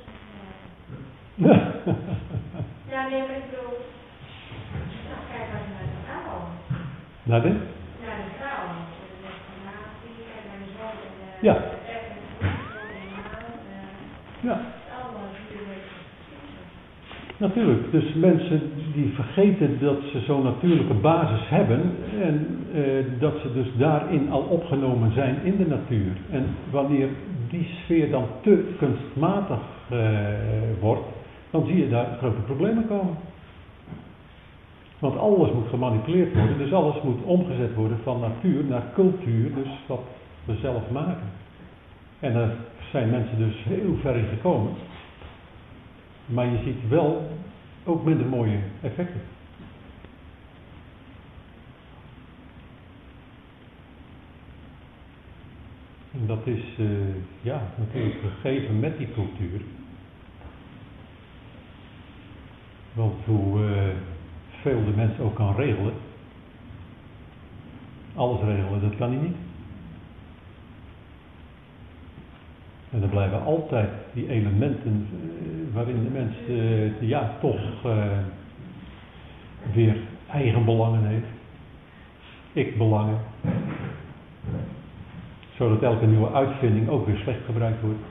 Speaker 6: Ja, nee, maar ik bedoel, nou, kijk als je naar de vrouw.
Speaker 1: Naar de?
Speaker 6: Naar de vrouw. De natie en naar de zon en de
Speaker 1: Ja.
Speaker 6: en de maan.
Speaker 1: Ja.
Speaker 6: Allemaal theoretische principes.
Speaker 1: Natuurlijk, dus mensen die vergeten dat ze zo'n natuurlijke basis hebben en dat ze dus daarin al opgenomen zijn in de natuur. En wanneer die sfeer dan te kunstmatig wordt, dan zie je daar grote problemen komen. Want alles moet gemanipuleerd worden, dus alles moet omgezet worden van natuur naar cultuur, dus wat we zelf maken. En daar zijn mensen dus heel ver in gekomen. Maar je ziet wel ook minder mooie effecten. En dat is natuurlijk gegeven met die cultuur. Want hoe veel de mens ook kan regelen, alles regelen, dat kan hij niet. En er blijven altijd die elementen waarin de mens toch weer eigen belangen heeft. Ik-belangen. Zodat elke nieuwe uitvinding ook weer slecht gebruikt wordt.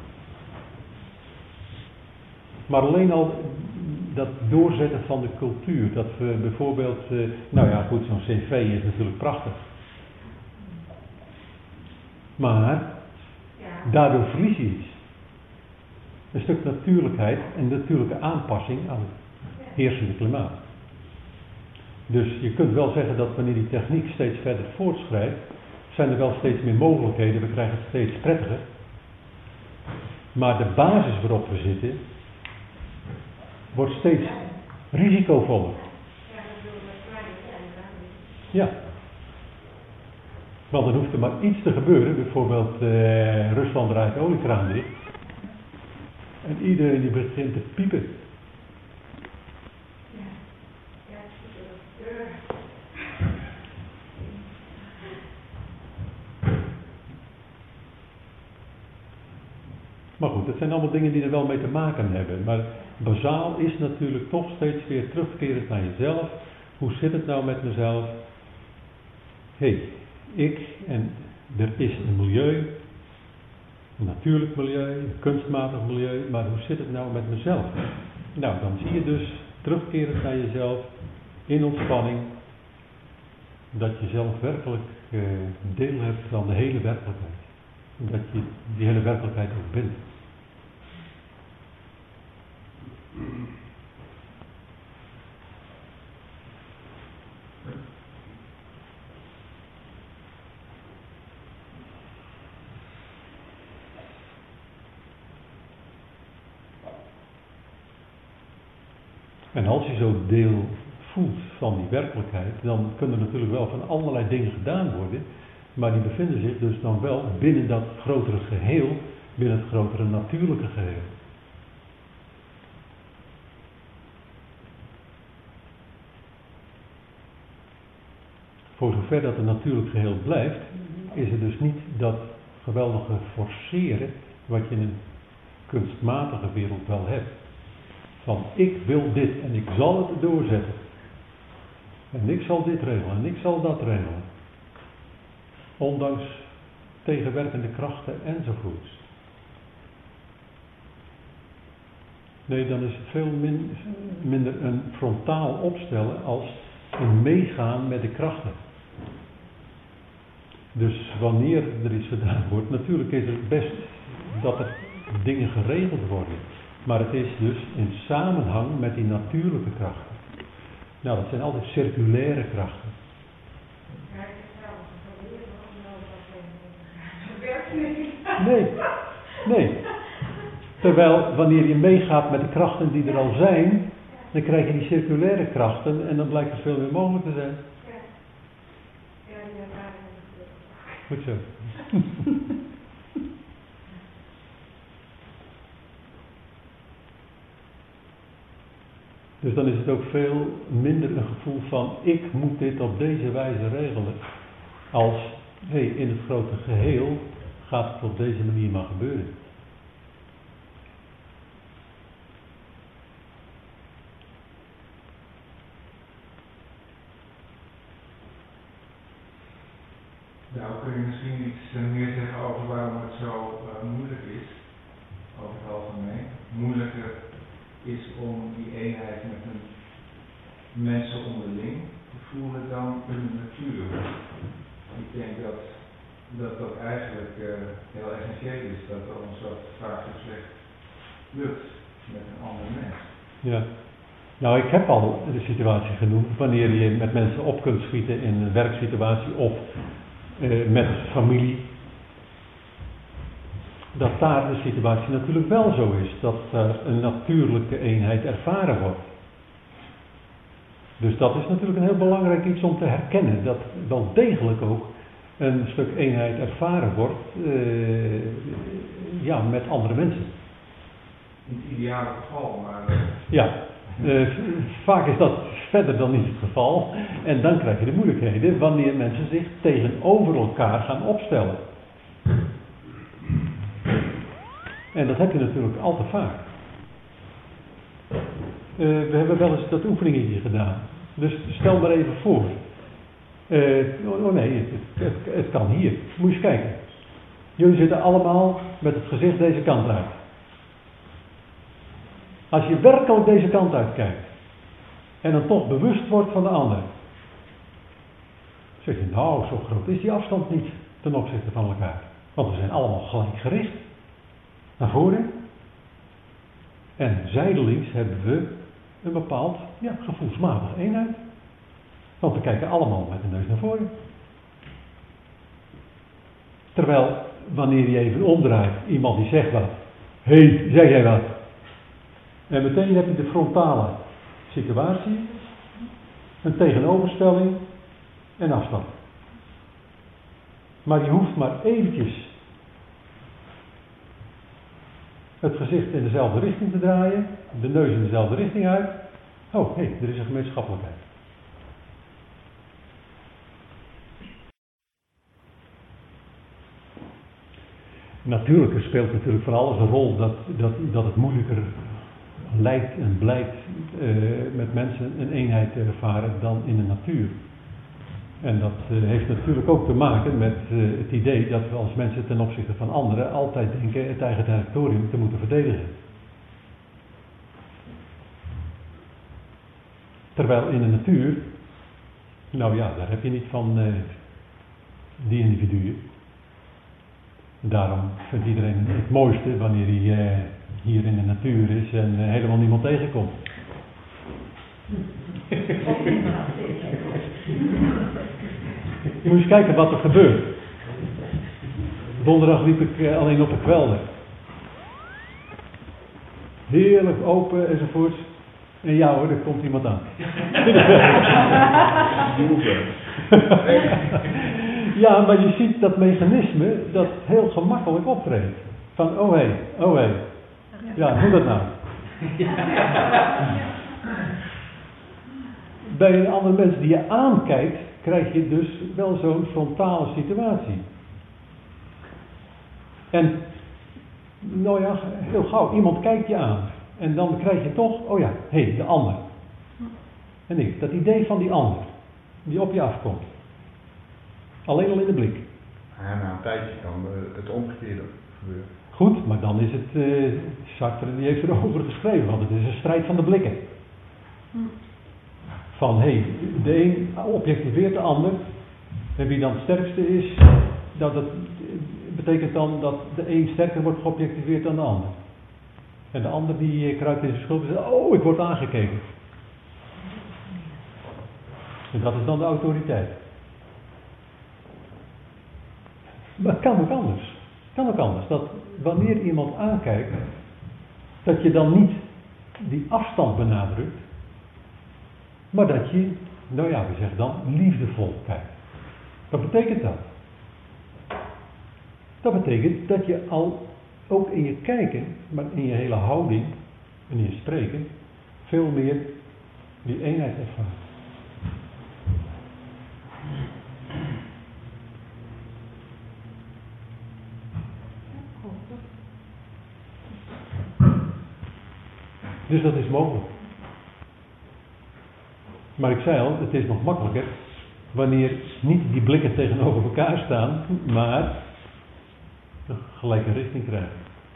Speaker 1: Maar alleen al dat doorzetten van de cultuur. Dat we bijvoorbeeld, nou ja goed, zo'n cv is natuurlijk prachtig. Maar daardoor verlies je iets. Een stuk natuurlijkheid en natuurlijke aanpassing aan het heersende klimaat. Dus je kunt wel zeggen dat wanneer die techniek steeds verder voortschrijdt, zijn er wel steeds meer mogelijkheden, we krijgen het steeds prettiger. Maar de basis waarop we zitten, wordt steeds risicovoller. Ja. Want dan hoeft er maar iets te gebeuren, bijvoorbeeld Rusland draait de oliekraan dicht. En iedereen die begint te piepen. Maar goed, dat zijn allemaal dingen die er wel mee te maken hebben. Maar bazaal is natuurlijk toch steeds weer terugkerend naar jezelf. Hoe zit het nou met mezelf? Ik en er is een milieu, een natuurlijk milieu, een kunstmatig milieu, maar hoe zit het nou met mezelf? Nou, dan zie je dus terugkerend naar jezelf, in ontspanning, dat je zelf werkelijk deel hebt van de hele werkelijkheid. Dat je die hele werkelijkheid ook bent. En als je zo deel voelt van die werkelijkheid, dan kunnen natuurlijk wel van allerlei dingen gedaan worden, maar die bevinden zich dus dan wel binnen dat grotere geheel, binnen het grotere natuurlijke geheel. Voor zover dat een natuurlijk geheel blijft, is het dus niet dat geweldige forceren wat je in een kunstmatige wereld wel hebt. Van ik wil dit en ik zal het doorzetten. En ik zal dit regelen en ik zal dat regelen. Ondanks tegenwerkende krachten enzovoorts. Nee, dan is het veel minder een frontaal opstellen als een meegaan met de krachten. Dus wanneer er iets gedaan wordt, natuurlijk is het best dat er dingen geregeld worden. Maar het is dus in samenhang met die natuurlijke krachten. Nou, dat zijn altijd circulaire krachten. Nee. Terwijl wanneer je meegaat met de krachten die er al zijn, dan krijg je die circulaire krachten en dan blijkt er veel meer mogelijk te zijn. Goed zo. Dus dan is het ook veel minder een gevoel van ik moet dit op deze wijze regelen. Als in het grote geheel gaat het op deze manier maar gebeuren.
Speaker 7: Nou, kun je misschien iets meer zeggen over waarom het zo moeilijk is, over het algemeen. Moeilijker is om die eenheid met een mensen onderling te voelen dan in de natuur. Ik denk dat eigenlijk heel essentieel is dat ons dat vaak zo slecht lukt met een ander mens.
Speaker 1: Ja. Nou, ik heb al de situatie genoemd wanneer je met mensen op kunt schieten in een werksituatie of met familie. Dat daar de situatie natuurlijk wel zo is, dat een natuurlijke eenheid ervaren wordt. Dus dat is natuurlijk een heel belangrijk iets om te herkennen, dat wel degelijk ook een stuk eenheid ervaren wordt met andere mensen.
Speaker 7: In het ideale geval, maar...
Speaker 1: Ja, vaak is dat verder dan niet het geval en dan krijg je de moeilijkheden wanneer mensen zich tegenover elkaar gaan opstellen. En dat heb je natuurlijk al te vaak. We hebben wel eens dat oefeningetje gedaan. Dus stel maar even voor. Oh nee, het kan hier. Moet je eens kijken. Jullie zitten allemaal met het gezicht deze kant uit. Als je werkelijk deze kant uitkijkt en dan toch bewust wordt van de ander, zeg je, nou, zo groot is die afstand niet ten opzichte van elkaar. Want we zijn allemaal gelijk gericht naar voren. En zijdelings hebben we een bepaald gevoelsmatige eenheid. Want we kijken allemaal met de neus naar voren. Terwijl, wanneer je even omdraait, iemand die zegt wat. Hé, zeg jij wat? En meteen heb je de frontale situatie, een tegenoverstelling en afstand. Maar je hoeft maar eventjes het gezicht in dezelfde richting te draaien, de neus in dezelfde richting uit. Oh, hé, er is een gemeenschappelijkheid. Natuurlijk speelt natuurlijk van alles een rol dat het moeilijker lijkt en blijkt met mensen een eenheid te ervaren dan in de natuur. En dat heeft natuurlijk ook te maken met het idee dat we als mensen ten opzichte van anderen altijd denken het eigen territorium te moeten verdedigen. Terwijl in de natuur, nou ja, daar heb je niet van die individuen. Daarom vindt iedereen het mooiste wanneer hij hier in de natuur is en helemaal niemand tegenkomt. Je moet eens kijken wat er gebeurt. Donderdag liep ik alleen op de kwelder. Heerlijk open enzovoort. En ja hoor, er komt iemand aan. Ja, maar je ziet dat mechanisme dat heel gemakkelijk optreedt. Van oh hé. Ja, hoe dat nou? Bij een ander mens die je aankijkt, krijg je dus wel zo'n frontale situatie. En, nou ja, heel gauw, iemand kijkt je aan. En dan krijg je toch, oh ja, hé, de ander. En ik, dat idee van die ander, die op je afkomt. Alleen al in de blik.
Speaker 5: Ja, na een tijdje kan het omgekeerde gebeuren.
Speaker 1: Goed, maar dan is het, Sartre die heeft erover geschreven, want het is een strijd van de blikken. Van hé, de een objectiveert de ander. En wie dan het sterkste is, dat betekent dan dat de een sterker wordt geobjectiveerd dan de ander. En de ander die kruipt in zijn schuld en zegt, oh, ik word aangekeken. En dat is dan de autoriteit. Maar het kan ook anders. Het kan ook anders. Dat wanneer iemand aankijkt, dat je dan niet die afstand benadrukt, maar dat je, nou ja, we zeggen dan, liefdevol kijkt. Wat betekent dat? Dat betekent dat je al, ook in je kijken, maar in je hele houding, en in je spreken, veel meer die eenheid ervaart. Dus dat is mogelijk. Maar ik zei al, het is nog makkelijker wanneer niet die blikken tegenover elkaar staan, maar gelijk een richting krijgen.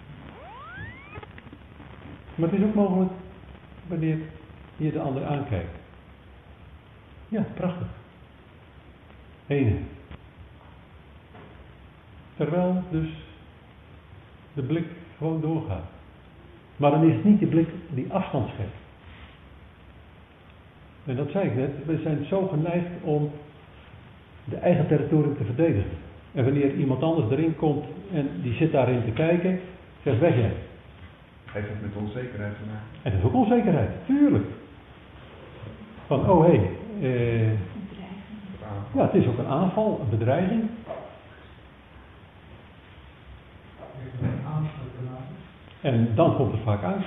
Speaker 1: Maar het is ook mogelijk wanneer je de ander aankijkt. Ja, prachtig. Ene. Terwijl dus de blik gewoon doorgaat. Maar dan is het niet de blik die afstand schept. En dat zei ik net, we zijn zo geneigd om de eigen territorium te verdedigen. En wanneer iemand anders erin komt en die zit daarin te kijken, zegt weg jij.
Speaker 5: Heeft het met onzekerheid te maken?
Speaker 1: En dat is ook onzekerheid, tuurlijk. Van oh hé, ja, het is ook een aanval, een bedreiging. En dan komt het vaak uit.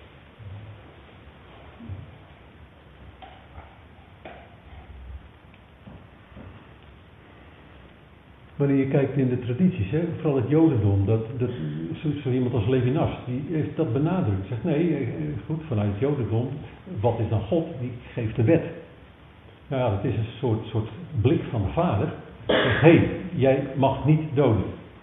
Speaker 1: Wanneer je kijkt in de tradities, hè, vooral het Jodendom, dat zo iemand als Levinas, die heeft dat benadrukt. Zegt nee, goed, vanuit het Jodendom, wat is dan God? Die geeft de wet. Ja, dat is een soort blik van de vader. Hé, jij mag niet doden.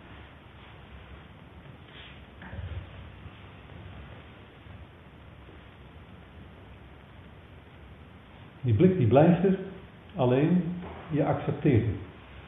Speaker 1: Die blik die blijft er, alleen je accepteert het.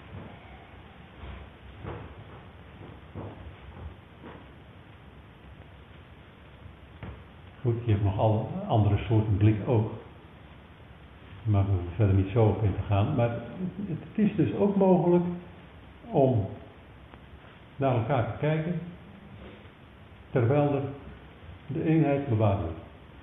Speaker 1: Goed, je hebt nog alle andere soorten blik ook. Maar we hoeven verder niet zo op in te gaan. Maar het is dus ook mogelijk om naar elkaar te kijken, terwijl er de eenheid bewaard wordt.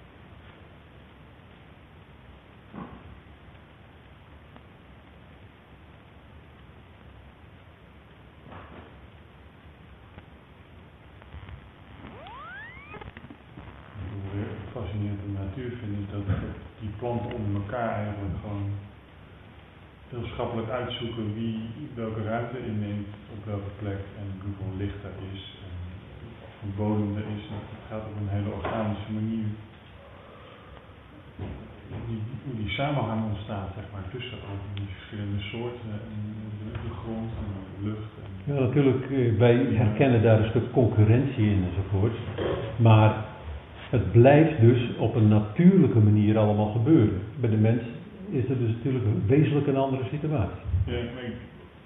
Speaker 3: Fascinerend in de natuur vind ik dat die planten onder elkaar eigenlijk gewoon heel schappelijk uitzoeken wie welke ruimte inneemt op welke plek en hoeveel licht er is en hoeveel bodem er is. Het gaat op een hele organische manier. Hoe die samenhang ontstaat, zeg maar, tussen ook die verschillende soorten en de grond en de lucht.
Speaker 1: Ja, natuurlijk, wij herkennen daar een stuk concurrentie in enzovoort. Maar het blijft dus op een natuurlijke manier allemaal gebeuren. Bij de mens is er dus natuurlijk wezenlijk een andere situatie.
Speaker 3: Ja, maar ik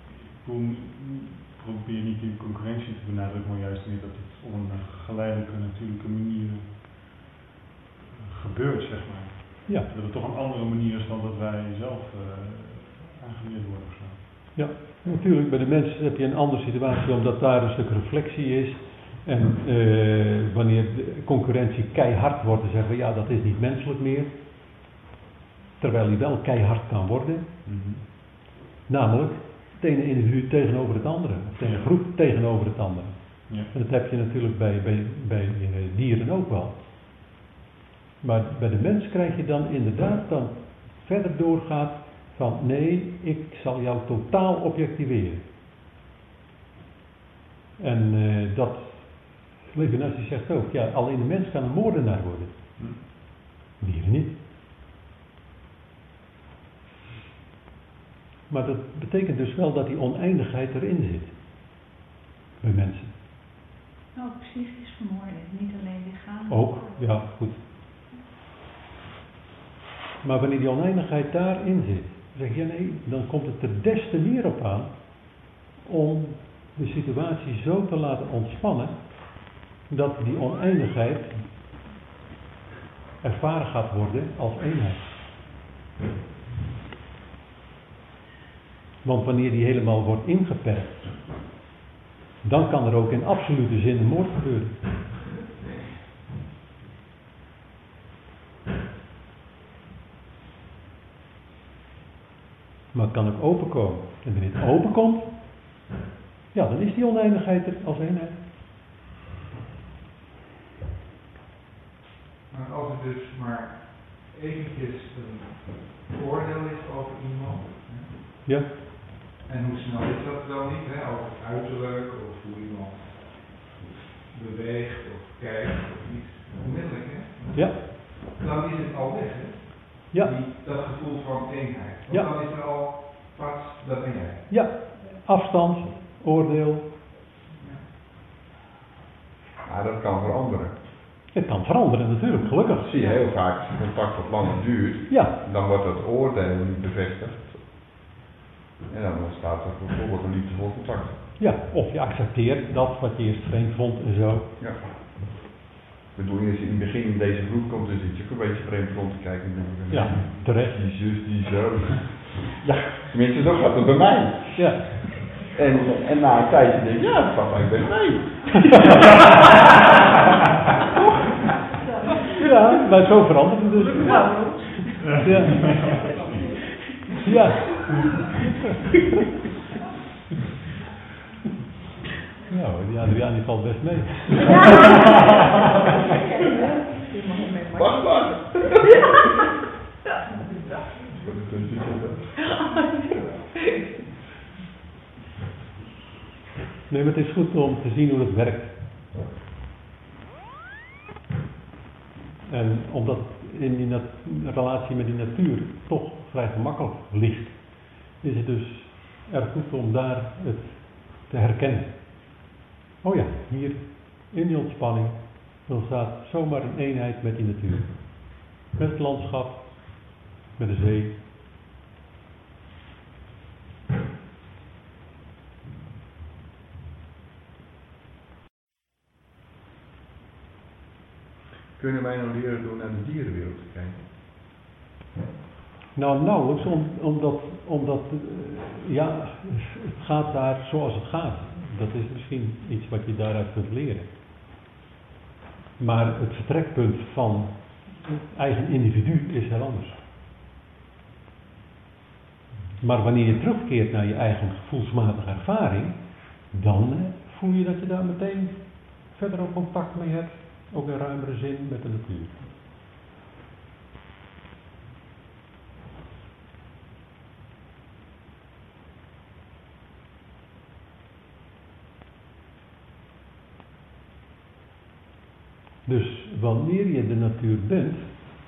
Speaker 3: probeer niet die concurrentie te benadrukken, maar juist meer dat het op een geleidelijke natuurlijke manier gebeurt, zeg maar.
Speaker 1: Ja.
Speaker 3: Dat het toch een andere manier is dan dat wij zelf aangeleerd worden of zo.
Speaker 1: Ja, natuurlijk. Bij de mens heb je een andere situatie omdat daar een stuk reflectie is. En wanneer de concurrentie keihard wordt, dan zeggen we ja, dat is niet menselijk meer. Terwijl die wel keihard kan worden.
Speaker 5: Mhm.
Speaker 1: Namelijk het ene individu tegenover het andere. De ene groep tegenover het andere.
Speaker 3: Ja.
Speaker 1: En dat heb je natuurlijk bij dieren ook wel. Maar bij de mens krijg je dan inderdaad dan verder doorgaat van nee, ik zal jou totaal objectiveren. En dat Levinas zegt ook, ja, alleen de mens kan een moordenaar worden. Dieren niet. Maar dat betekent dus wel dat die oneindigheid erin zit. Bij mensen.
Speaker 4: Nou, psychisch vermoorden, niet alleen lichamelijk.
Speaker 1: Ook, ja, goed. Maar wanneer die oneindigheid daarin zit, dan zeg je nee, dan komt het er des te meer op aan om de situatie zo te laten ontspannen dat die oneindigheid ervaren gaat worden als eenheid. Want wanneer die helemaal wordt ingeperkt, dan kan er ook in absolute zin een moord gebeuren. Maar het kan ook openkomen. En wanneer het openkomt, ja, dan is die oneindigheid er als eenheid.
Speaker 7: Maar als het dus maar eventjes een oordeel is over iemand, hè,
Speaker 1: Ja,
Speaker 7: en hoe snel is dat wel niet, hè, over het uiterlijk of hoe iemand beweegt of kijkt of iets, onmiddellijk, hè,
Speaker 1: ja,
Speaker 7: dan is het al weg, hè,
Speaker 1: ja,
Speaker 7: dat gevoel van eenheid. Want
Speaker 1: Ja.
Speaker 7: dan is er al pas dat ben jij.
Speaker 1: ja. Afstand, oordeel.
Speaker 5: Maar dat kan veranderen.
Speaker 1: Het kan veranderen natuurlijk, gelukkig.
Speaker 5: Dat zie je heel vaak als een contact wat langer duurt,
Speaker 1: Ja,
Speaker 5: dan wordt dat oordeel niet bevestigd. En dan ontstaat er bijvoorbeeld een liefdevol contact.
Speaker 1: ja. Of je accepteert dat wat je eerst vreemd vond en zo.
Speaker 5: Ja. Ik bedoel, als je in het begin in deze groep komt, dan zit je ook een beetje vreemd rond te kijken. En dan denk je,
Speaker 1: Ja, terecht.
Speaker 5: die zus, die zo. Ja, tenminste, zo gaat het bij mij.
Speaker 1: Ja.
Speaker 5: En na een tijdje denk je, ja, papa, ik ben vrij.
Speaker 1: Ja, maar zo verandert het dus. Ja. Ja. Ja. Nou, die Adriaan die valt best mee.
Speaker 5: Wacht maar.
Speaker 1: Nee, maar het is goed om te zien hoe het werkt. En omdat in die relatie met die natuur toch vrij gemakkelijk ligt, is het dus erg goed om daar het te herkennen. Oh ja, hier in die ontspanning ontstaat zomaar een eenheid met die natuur. Met het landschap, met de zee.
Speaker 5: Kunnen wij nou leren door naar de dierenwereld te kijken?
Speaker 1: Nou, nauwelijks, omdat ja, het gaat daar zoals het gaat. Dat is misschien iets wat je daaruit kunt leren. Maar het vertrekpunt van het eigen individu is heel anders. Maar wanneer je terugkeert naar je eigen gevoelsmatige ervaring, dan voel je dat je daar meteen verder ook contact mee hebt, ook in ruimere zin met de natuur. Dus wanneer je de natuur bent,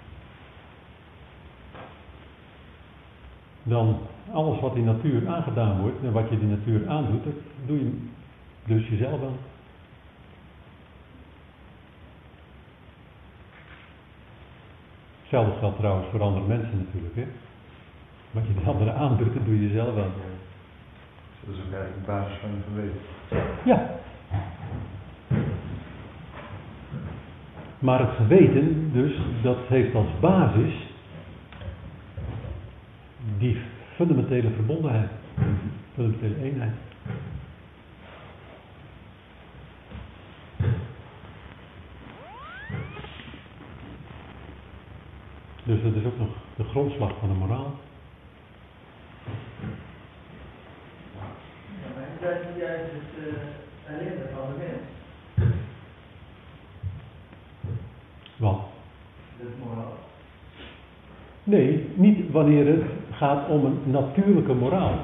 Speaker 1: dan alles wat die natuur aangedaan wordt en wat je die natuur aandoet, dat doe je dus jezelf aan. Hetzelfde geldt trouwens voor andere mensen natuurlijk. Hè? Wat je de anderen aandoet, dat doe je jezelf aan.
Speaker 3: Dat is ook eigenlijk de basis van je geweten.
Speaker 1: Ja. Maar het geweten, dus, dat heeft als basis die fundamentele verbondenheid, fundamentele eenheid. Dus dat is ook nog de grondslag van de moraal.
Speaker 8: Ja, maar is dat niet juist het ellende van de mens?
Speaker 1: Wat?
Speaker 8: Dat moraal.
Speaker 1: Nee, niet wanneer het gaat om een natuurlijke moraal.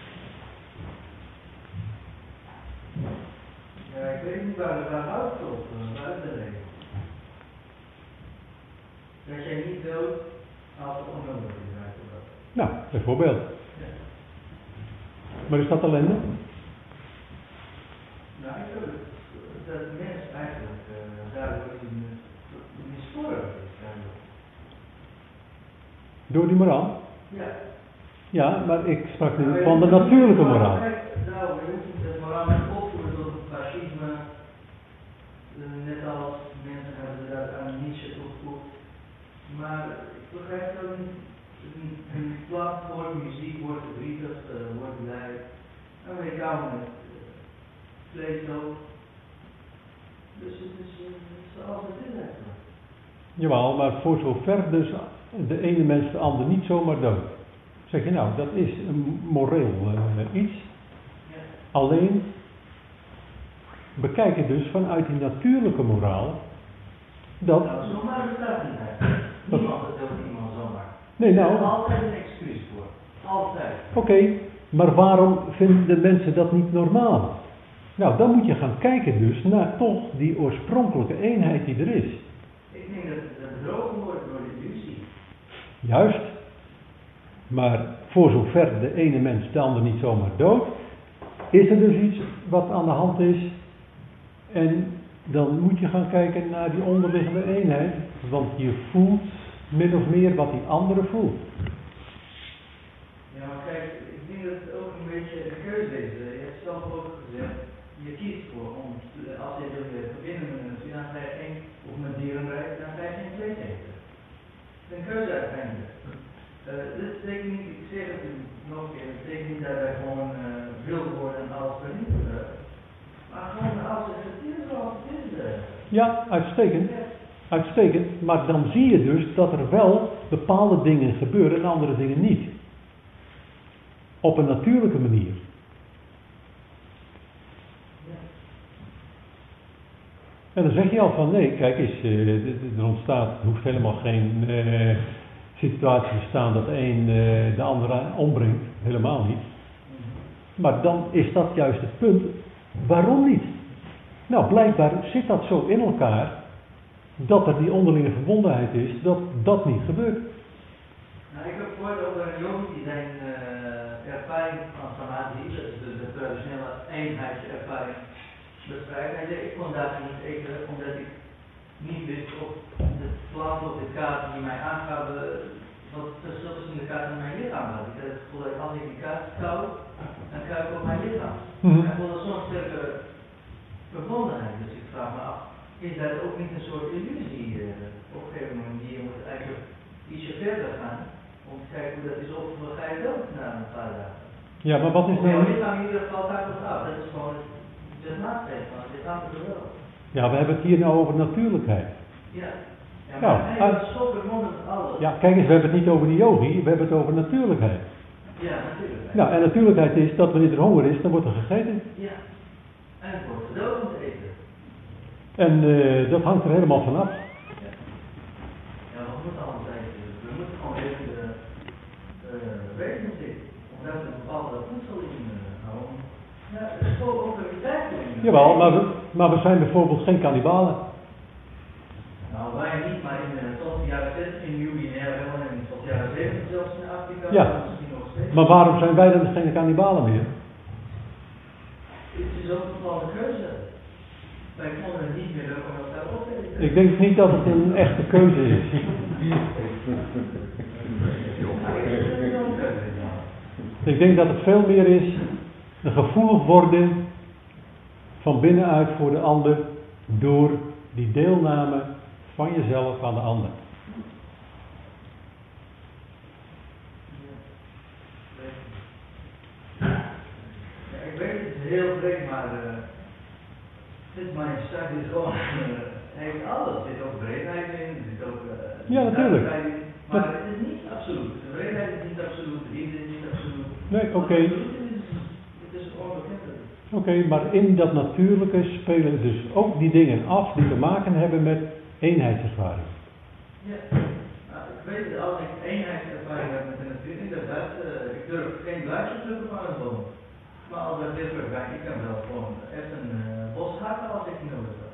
Speaker 8: Ja, ik weet niet waar het aan uitkomt, buiten de regel. Dat jij niet dood als het onnodig is, bijvoorbeeld.
Speaker 1: Nou, bijvoorbeeld.
Speaker 8: Ja.
Speaker 1: Maar is dat ellende?
Speaker 8: Nou, ik wil dat de mens eigenlijk daardoor in sporen is.
Speaker 1: Door die moraal?
Speaker 8: Ja.
Speaker 1: Ja, maar ik sprak nu van de natuurlijke moraal.
Speaker 8: Nou, we hoeven niet dat moraal niet opvoeren tot het fascisme. Net als mensen hebben dat aan Nietzsche opgevoerd. Maar ik begrijp dat een plat wordt muziek, wordt verdrietig, wordt blij. Amerikanen met vlees ook. Dus het is zoals het is eigenlijk.
Speaker 1: Jawel, maar voor zover dus de ene mens de ander niet zomaar dood. Zeg je nou, dat is een moreel iets.
Speaker 8: Ja.
Speaker 1: Alleen, bekijk het dus vanuit die natuurlijke moraal, dat...
Speaker 8: Nou, zomaar bestaat niet eigenlijk. Niemand doet iemand zomaar.
Speaker 1: Nee,
Speaker 8: Er is
Speaker 1: nou...
Speaker 8: altijd een excuus voor. Altijd.
Speaker 1: Oké, maar waarom vinden de mensen dat niet normaal? Nou, dan moet je gaan kijken dus naar toch die oorspronkelijke eenheid die er is.
Speaker 8: Ik denk dat het bedrogen wordt door de illusie.
Speaker 1: Juist. Maar voor zover de ene mens de ander niet zomaar dood, is er dus iets wat aan de hand is. En dan moet je gaan kijken naar die onderliggende eenheid. Want je voelt min of meer wat die andere voelt.
Speaker 8: Ja, maar kijk, ik denk dat het ook een beetje een keuze is. Je hebt zelf ook gezegd, je kiest voor om, als je wil verbinden met een natuur, dan ga je geen, of met dierenrijk, dan ga je geen vlees eten. Het is een keuze uiteindelijk. Dit betekent niet, ik zeg het nog een keer, het betekent niet dat wij gewoon wild worden en alles vernietigen. Maar gewoon alles accepteren zoals het is.
Speaker 1: Ja, uitstekend. Uitstekend. Maar dan zie je dus dat er wel bepaalde dingen gebeuren en andere dingen niet. Op een natuurlijke manier. En dan zeg je al van nee, kijk eens, er ontstaat, er hoeft helemaal geen situatie te staan dat de een de andere ombrengt. Helemaal niet. Maar dan is dat juist het punt. Waarom niet? Nou, blijkbaar zit dat zo in elkaar dat er die onderlinge verbondenheid is, dat dat niet gebeurt.
Speaker 8: Nou, ik heb gehoord over een jongen die zijn ervaring van samadhi, dat is de traditionele eenheidservaring, bestrijdt. Hij zei, ik kon daar niet eten omdat ik niet wist of de plaats op de kaart die mij aangaven, wat het verschil tussen de kaart en mijn lichaam was. Ik had het gevoel dat als ik die kaart kou, dan kijk ik op mijn lichaam. Ik voelde zo'n sterke verbondenheid, dus ik vraag me af, is dat ook niet een soort illusie op een gegeven moment die je moet eigenlijk ietsje verder gaan om te kijken hoe dat is of ga je dood na een paar dagen.
Speaker 1: Ja, maar wat is
Speaker 8: Of jouw
Speaker 1: nou...
Speaker 8: lichaam in ieder geval gaat of af, dat is gewoon het nastreven van het lichaam is er wel.
Speaker 1: Ja, we hebben het hier nou over natuurlijkheid.
Speaker 8: Ja. Ja,
Speaker 1: Nou,
Speaker 8: maar hij was zo verbonden met alles.
Speaker 1: Ja, kijk eens, we hebben het niet over de yogi, we hebben het over natuurlijkheid.
Speaker 8: Ja, natuurlijk.
Speaker 1: Nou, en natuurlijkheid is dat wanneer er honger is, dan wordt er gegeten.
Speaker 8: Ja. En het wordt gedood om te eten.
Speaker 1: En dat hangt er helemaal vanaf.
Speaker 8: Ja, we moeten allemaal eten. We moeten gewoon even rekening zitten. Omdat we een bepaalde voedsel in houden. Ja, het is gewoon autoriteit.
Speaker 1: Jawel, maar we zijn bijvoorbeeld geen kannibalen.
Speaker 8: Nou, wij niet, maar tot de jaren 60 in Nieuw-Guinea wel en tot de jaren 70 zelfs in Afrika.
Speaker 1: Ja.
Speaker 8: Misschien nog steeds.
Speaker 1: Maar waarom zijn wij dan geen kannibalen meer?
Speaker 8: Het is ook een bepaalde keuze. Wij vonden het niet meer leuk om elkaar op te eten.
Speaker 1: Ik denk niet dat het een echte keuze is. Ik denk dat het veel meer is een gevoelig worden van binnenuit voor de ander door die deelname van jezelf aan de ander.
Speaker 8: Ja, ik weet het is heel vreemd, maar dit mindset is gewoon, heeft alles. Er zit ook breedheid in, er zit ook
Speaker 1: Ja, natuurlijk.
Speaker 8: in, maar het is niet absoluut. De breedheid is niet absoluut, de liefde is niet absoluut.
Speaker 1: Nee, oké.
Speaker 8: Het is onbekend.
Speaker 1: Oké, maar in dat natuurlijke spelen dus ook die dingen af die te maken hebben met eenheidservaring.
Speaker 8: Ja, nou, ik weet het, als ik eenheidservaring heb met de natuur, inderdaad, ik durf geen blaadje terug op aan een boom. Maar als dat heel ver weg, ik kan wel gewoon echt een bos hakken als ik nodig heb.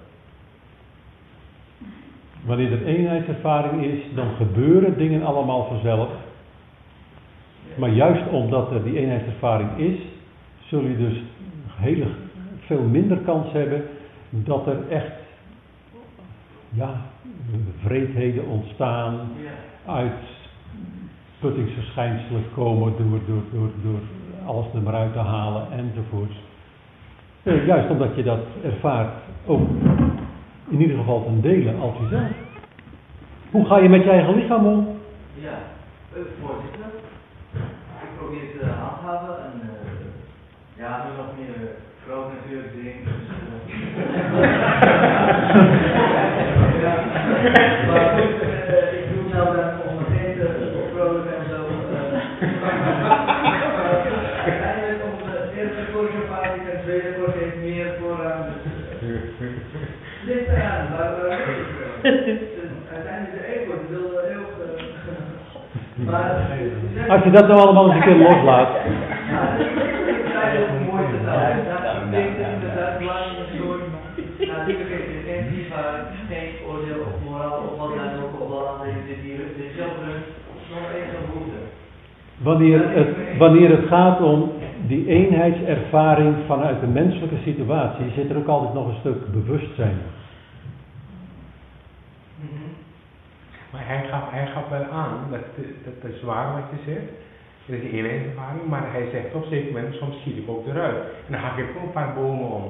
Speaker 1: Wanneer er eenheidservaring is, dan gebeuren dingen allemaal vanzelf. Maar juist omdat er die eenheidservaring is, zul je dus veel minder kans hebben dat er echt vreedheden ontstaan, uitputtingsverschijnselen komen door alles er maar uit te halen enzovoorts. Juist omdat je dat ervaart ook in ieder geval ten dele als jezelf. Hoe ga je met je eigen lichaam om?
Speaker 8: Ja, voorzitter. Ik probeer het te handhaven en ja, nu nog meer groot natuurlijk drinken. Dus, ja, maar goed, ik doe nou dan om meteen te vrolijk en zo. Uiteindelijk om de eerste vorige fase en tweede vorige heeft meer voorrang. Dit eraan, maar uiteindelijk de ego, die wil heel maar
Speaker 1: als je dat nou allemaal eens een keer loslaat.
Speaker 8: Ja, dat is eigenlijk mooi te zeggen. Dat betekent inderdaad belangrijk voor natuurlijk geen intentie, maar geen oordeel of moraal of wat dan ook op wat andere initiatieven. Het is zelf nog even een behoefte.
Speaker 1: Wanneer het gaat om die eenheidservaring vanuit de menselijke situatie, zit er ook altijd nog een stuk bewustzijn.
Speaker 9: Maar hij gaf wel aan, dat is waar wat je zegt, dat is de eenheidservaring, maar hij zegt op een zeker moment, soms schiet ik ook eruit. En dan hak ik ook een paar bomen om.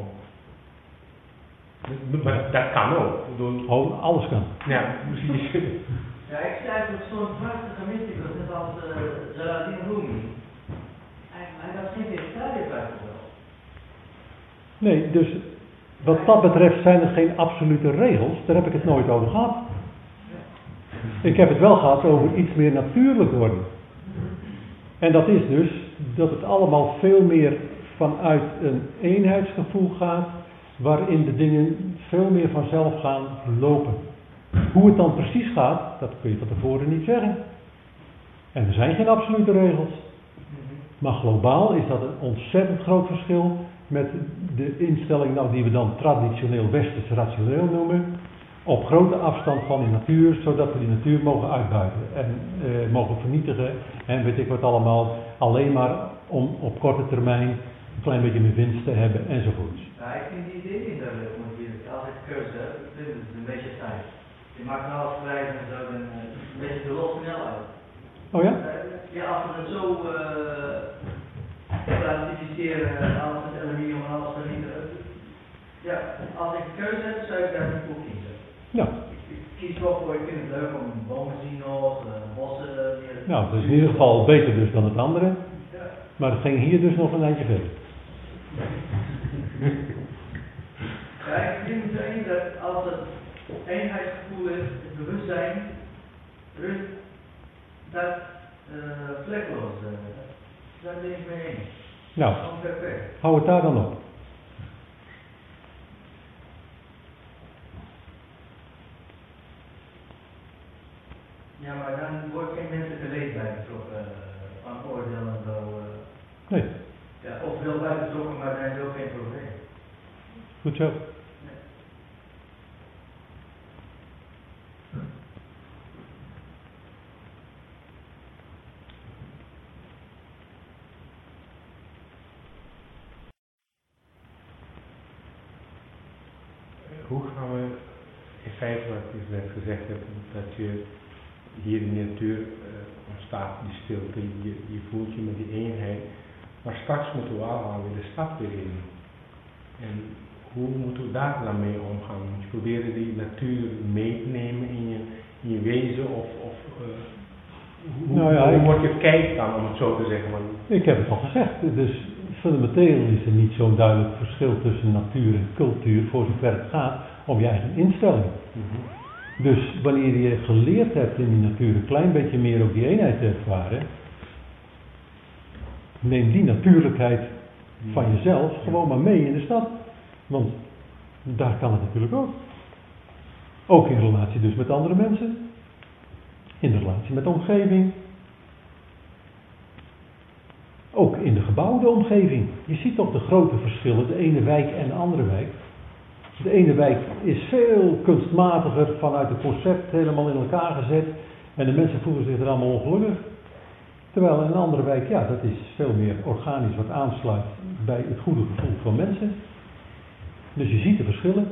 Speaker 9: Maar dat kan ook.
Speaker 1: Oh, alles kan.
Speaker 9: Ja, precies.
Speaker 8: Ja, ik sta eigenlijk zo'n prachtige mysticus, net als Jalaluddin Rumi. Hij was geen vegetariër bijvoorbeeld.
Speaker 1: Nee, dus wat dat betreft zijn er geen absolute regels, daar heb ik het nooit over gehad. Ik heb het wel gehad over iets meer natuurlijk worden. En dat is dus dat het allemaal veel meer vanuit een eenheidsgevoel gaat, waarin de dingen veel meer vanzelf gaan lopen. Hoe het dan precies gaat, dat kun je van tevoren niet zeggen. En er zijn geen absolute regels. Maar globaal is dat een ontzettend groot verschil met de instelling die we dan traditioneel westers rationeel noemen. op grote afstand van die natuur, zodat we die natuur mogen uitbuiten en mogen vernietigen en weet ik wat allemaal, alleen maar om op korte termijn een klein beetje meer winst te hebben enzovoorts.
Speaker 8: Nou, ik vind die idee niet zo leuk, als ik keuze heb, ik vind het een beetje saai. Je maakt nou alles vrij en zo, dan een beetje de lol snel uit.
Speaker 1: Oh ja?
Speaker 8: Ja, als we het zo classificeren, alles met aluminium en alles vernietigen. Ja, als ik een keuze heb, zou ik daar niet voor kiezen.
Speaker 1: Ja.
Speaker 8: Ik kies toch voor, ik vind het leuk om bomen te zien nog, bossen weer.
Speaker 1: Nou, dat is in ieder geval beter dus dan het andere,
Speaker 8: Ja.
Speaker 1: maar het ging hier dus nog een eindje verder.
Speaker 8: Ja, ik vind meteen dat als het eenheidsgevoel is, het bewustzijn, rust, dat vlekloos, daar ben ik mee eens.
Speaker 1: Nou,
Speaker 8: Gewoon perfect.
Speaker 1: hou het daar dan op.
Speaker 8: Ja, maar dan wordt geen menselijke leed bij betrokken van oordeel en zo.
Speaker 1: Nee,
Speaker 8: Ja, of wel bij betrokken, maar dan is ook geen probleem.
Speaker 1: goed zo.
Speaker 9: Hoe gaan we in feite, wat ik net gezegd heb, dat je hier in de natuur ontstaat die stilte, je voelt je met die eenheid, maar straks moeten we allemaal weer de stad weer in. En hoe moeten we daar dan mee omgaan? Moet je proberen die natuur mee te nemen in je wezen of
Speaker 1: Nou ja,
Speaker 9: hoe wordt je kijk dan, om het zo te zeggen?
Speaker 1: Ik heb het al gezegd, dus fundamenteel is er niet zo'n duidelijk verschil tussen natuur en cultuur voor zover het gaat om je eigen instelling. Dus wanneer je geleerd hebt in die natuur een klein beetje meer ook die eenheid te ervaren, neem die natuurlijkheid van jezelf gewoon maar mee in de stad. Want daar kan het natuurlijk ook. Ook in relatie dus met andere mensen. In de relatie met de omgeving. Ook in de gebouwde omgeving. Je ziet toch de grote verschillen, de ene wijk en de andere wijk. De ene wijk is veel kunstmatiger vanuit het concept helemaal in elkaar gezet. En de mensen voelen zich er allemaal ongelukkig. Terwijl in een andere wijk, ja, dat is veel meer organisch wat aansluit bij het goede gevoel van mensen. Dus je ziet de verschillen.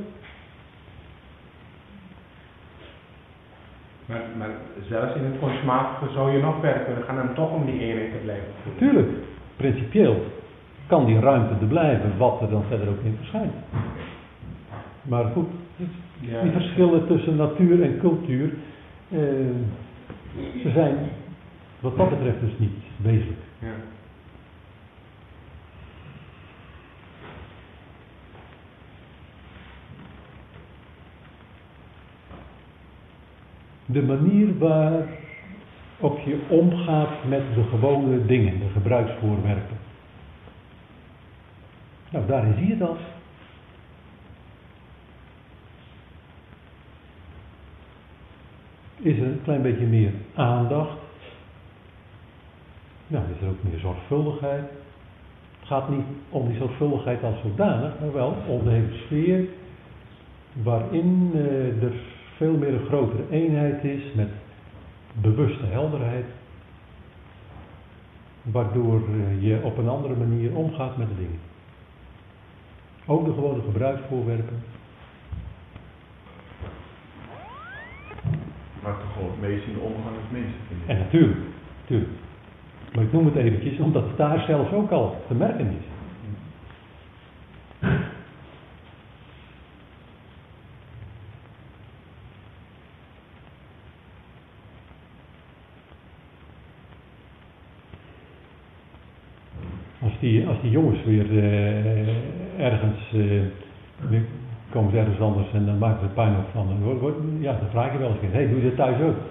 Speaker 9: Maar zelfs in het kunstmatige zou je nog verder kunnen gaan en toch om die eenheid te blijven voelen.
Speaker 1: Tuurlijk, principieel kan die ruimte er blijven, wat er dan verder ook in verschijnt. Maar goed, die verschillen tussen natuur en cultuur, ze zijn wat dat betreft dus niet wezenlijk.
Speaker 9: Ja.
Speaker 1: De manier waarop je omgaat met de gewone dingen, de gebruiksvoorwerpen. Nou, daarin zie je dat. Is er een klein beetje meer aandacht. Nou, is er ook meer zorgvuldigheid. Het gaat niet om die zorgvuldigheid als zodanig, maar wel om de hele sfeer waarin er veel meer een grotere eenheid is met bewuste helderheid, waardoor je op een andere manier omgaat met de dingen. Ook de gewone gebruiksvoorwerpen.
Speaker 5: Maar toch gewoon het meest in de omgang met mensen, vind ik.
Speaker 1: En natuurlijk. Maar ik noem het eventjes omdat het daar zelfs ook al te merken is. Als die jongens weer ergens, komen ze ergens anders en dan maken ze er puinhoop van. Ja, dan vraag je wel eens, hey, doe je dat thuis ook?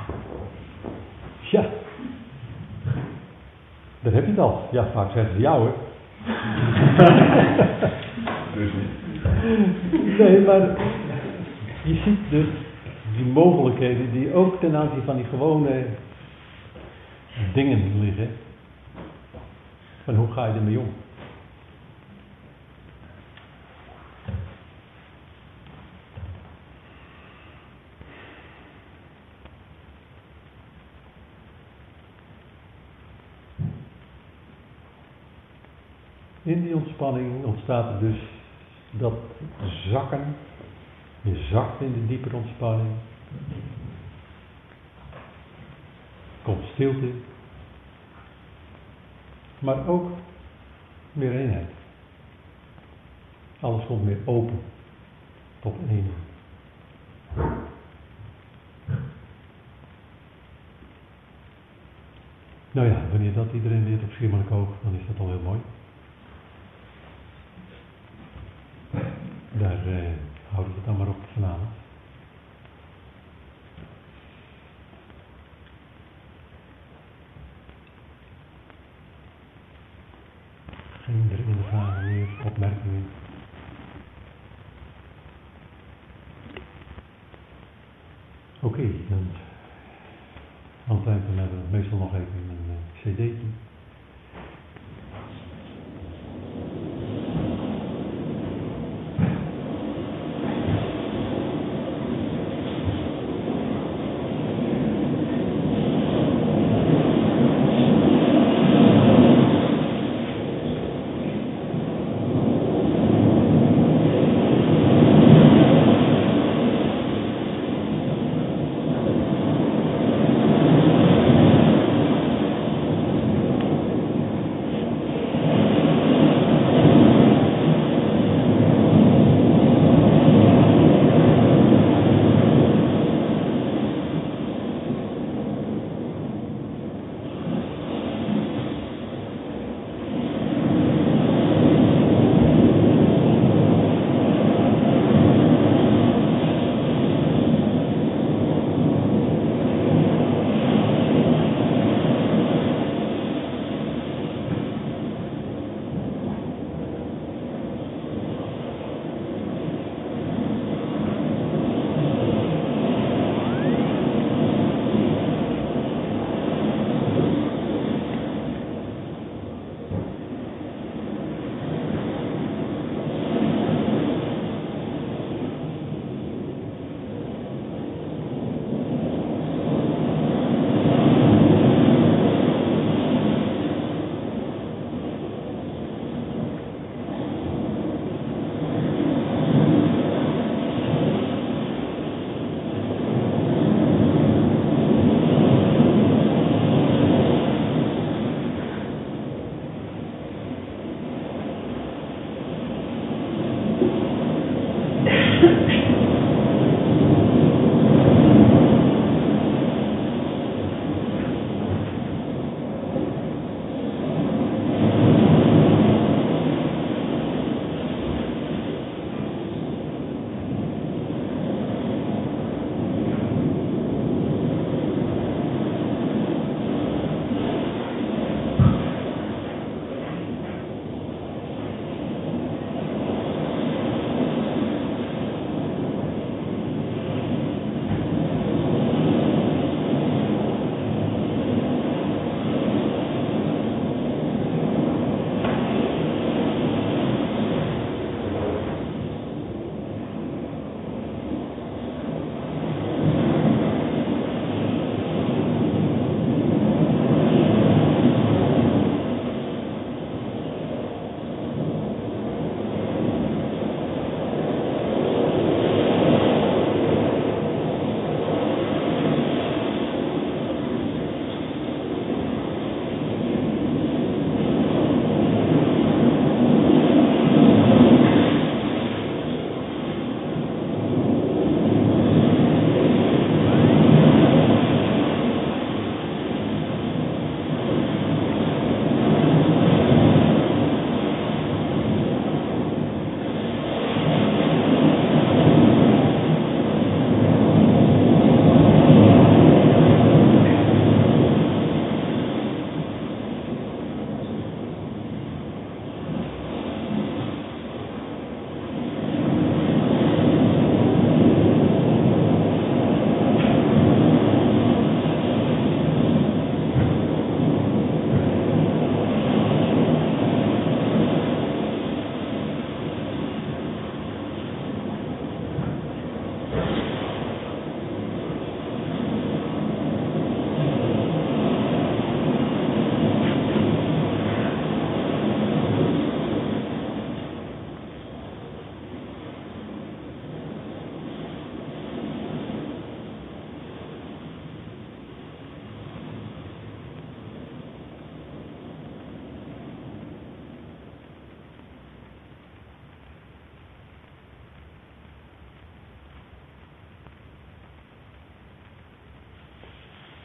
Speaker 1: Ja. Daar heb je het al. Ja, vaak zeggen ze ja hoor.
Speaker 5: Dus niet.
Speaker 1: Nee, maar je ziet dus die mogelijkheden die ook ten aanzien van die gewone dingen liggen. Van hoe ga je ermee om? In die ontspanning ontstaat er dus dat zakken. Je zakt in de diepere ontspanning. Komt stilte. Maar ook meer eenheid. Alles komt meer open. Tot één. Nou ja, wanneer dat iedereen leert op schiermelijk oog, dan is dat al heel mooi. Daar houden we het dan maar op vanavond. Geen dringende vragen meer, opmerkingen. Oké, dan aan het eind hebben we meestal nog even een cd'tje.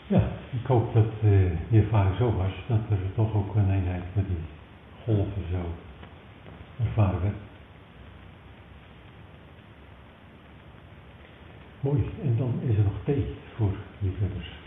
Speaker 1: Ja, ik hoop dat die ervaring zo was, dat er toch ook een eenheid met die golven zo ervaren werd. Mooi, en dan is er nog thee voor liefhebbers.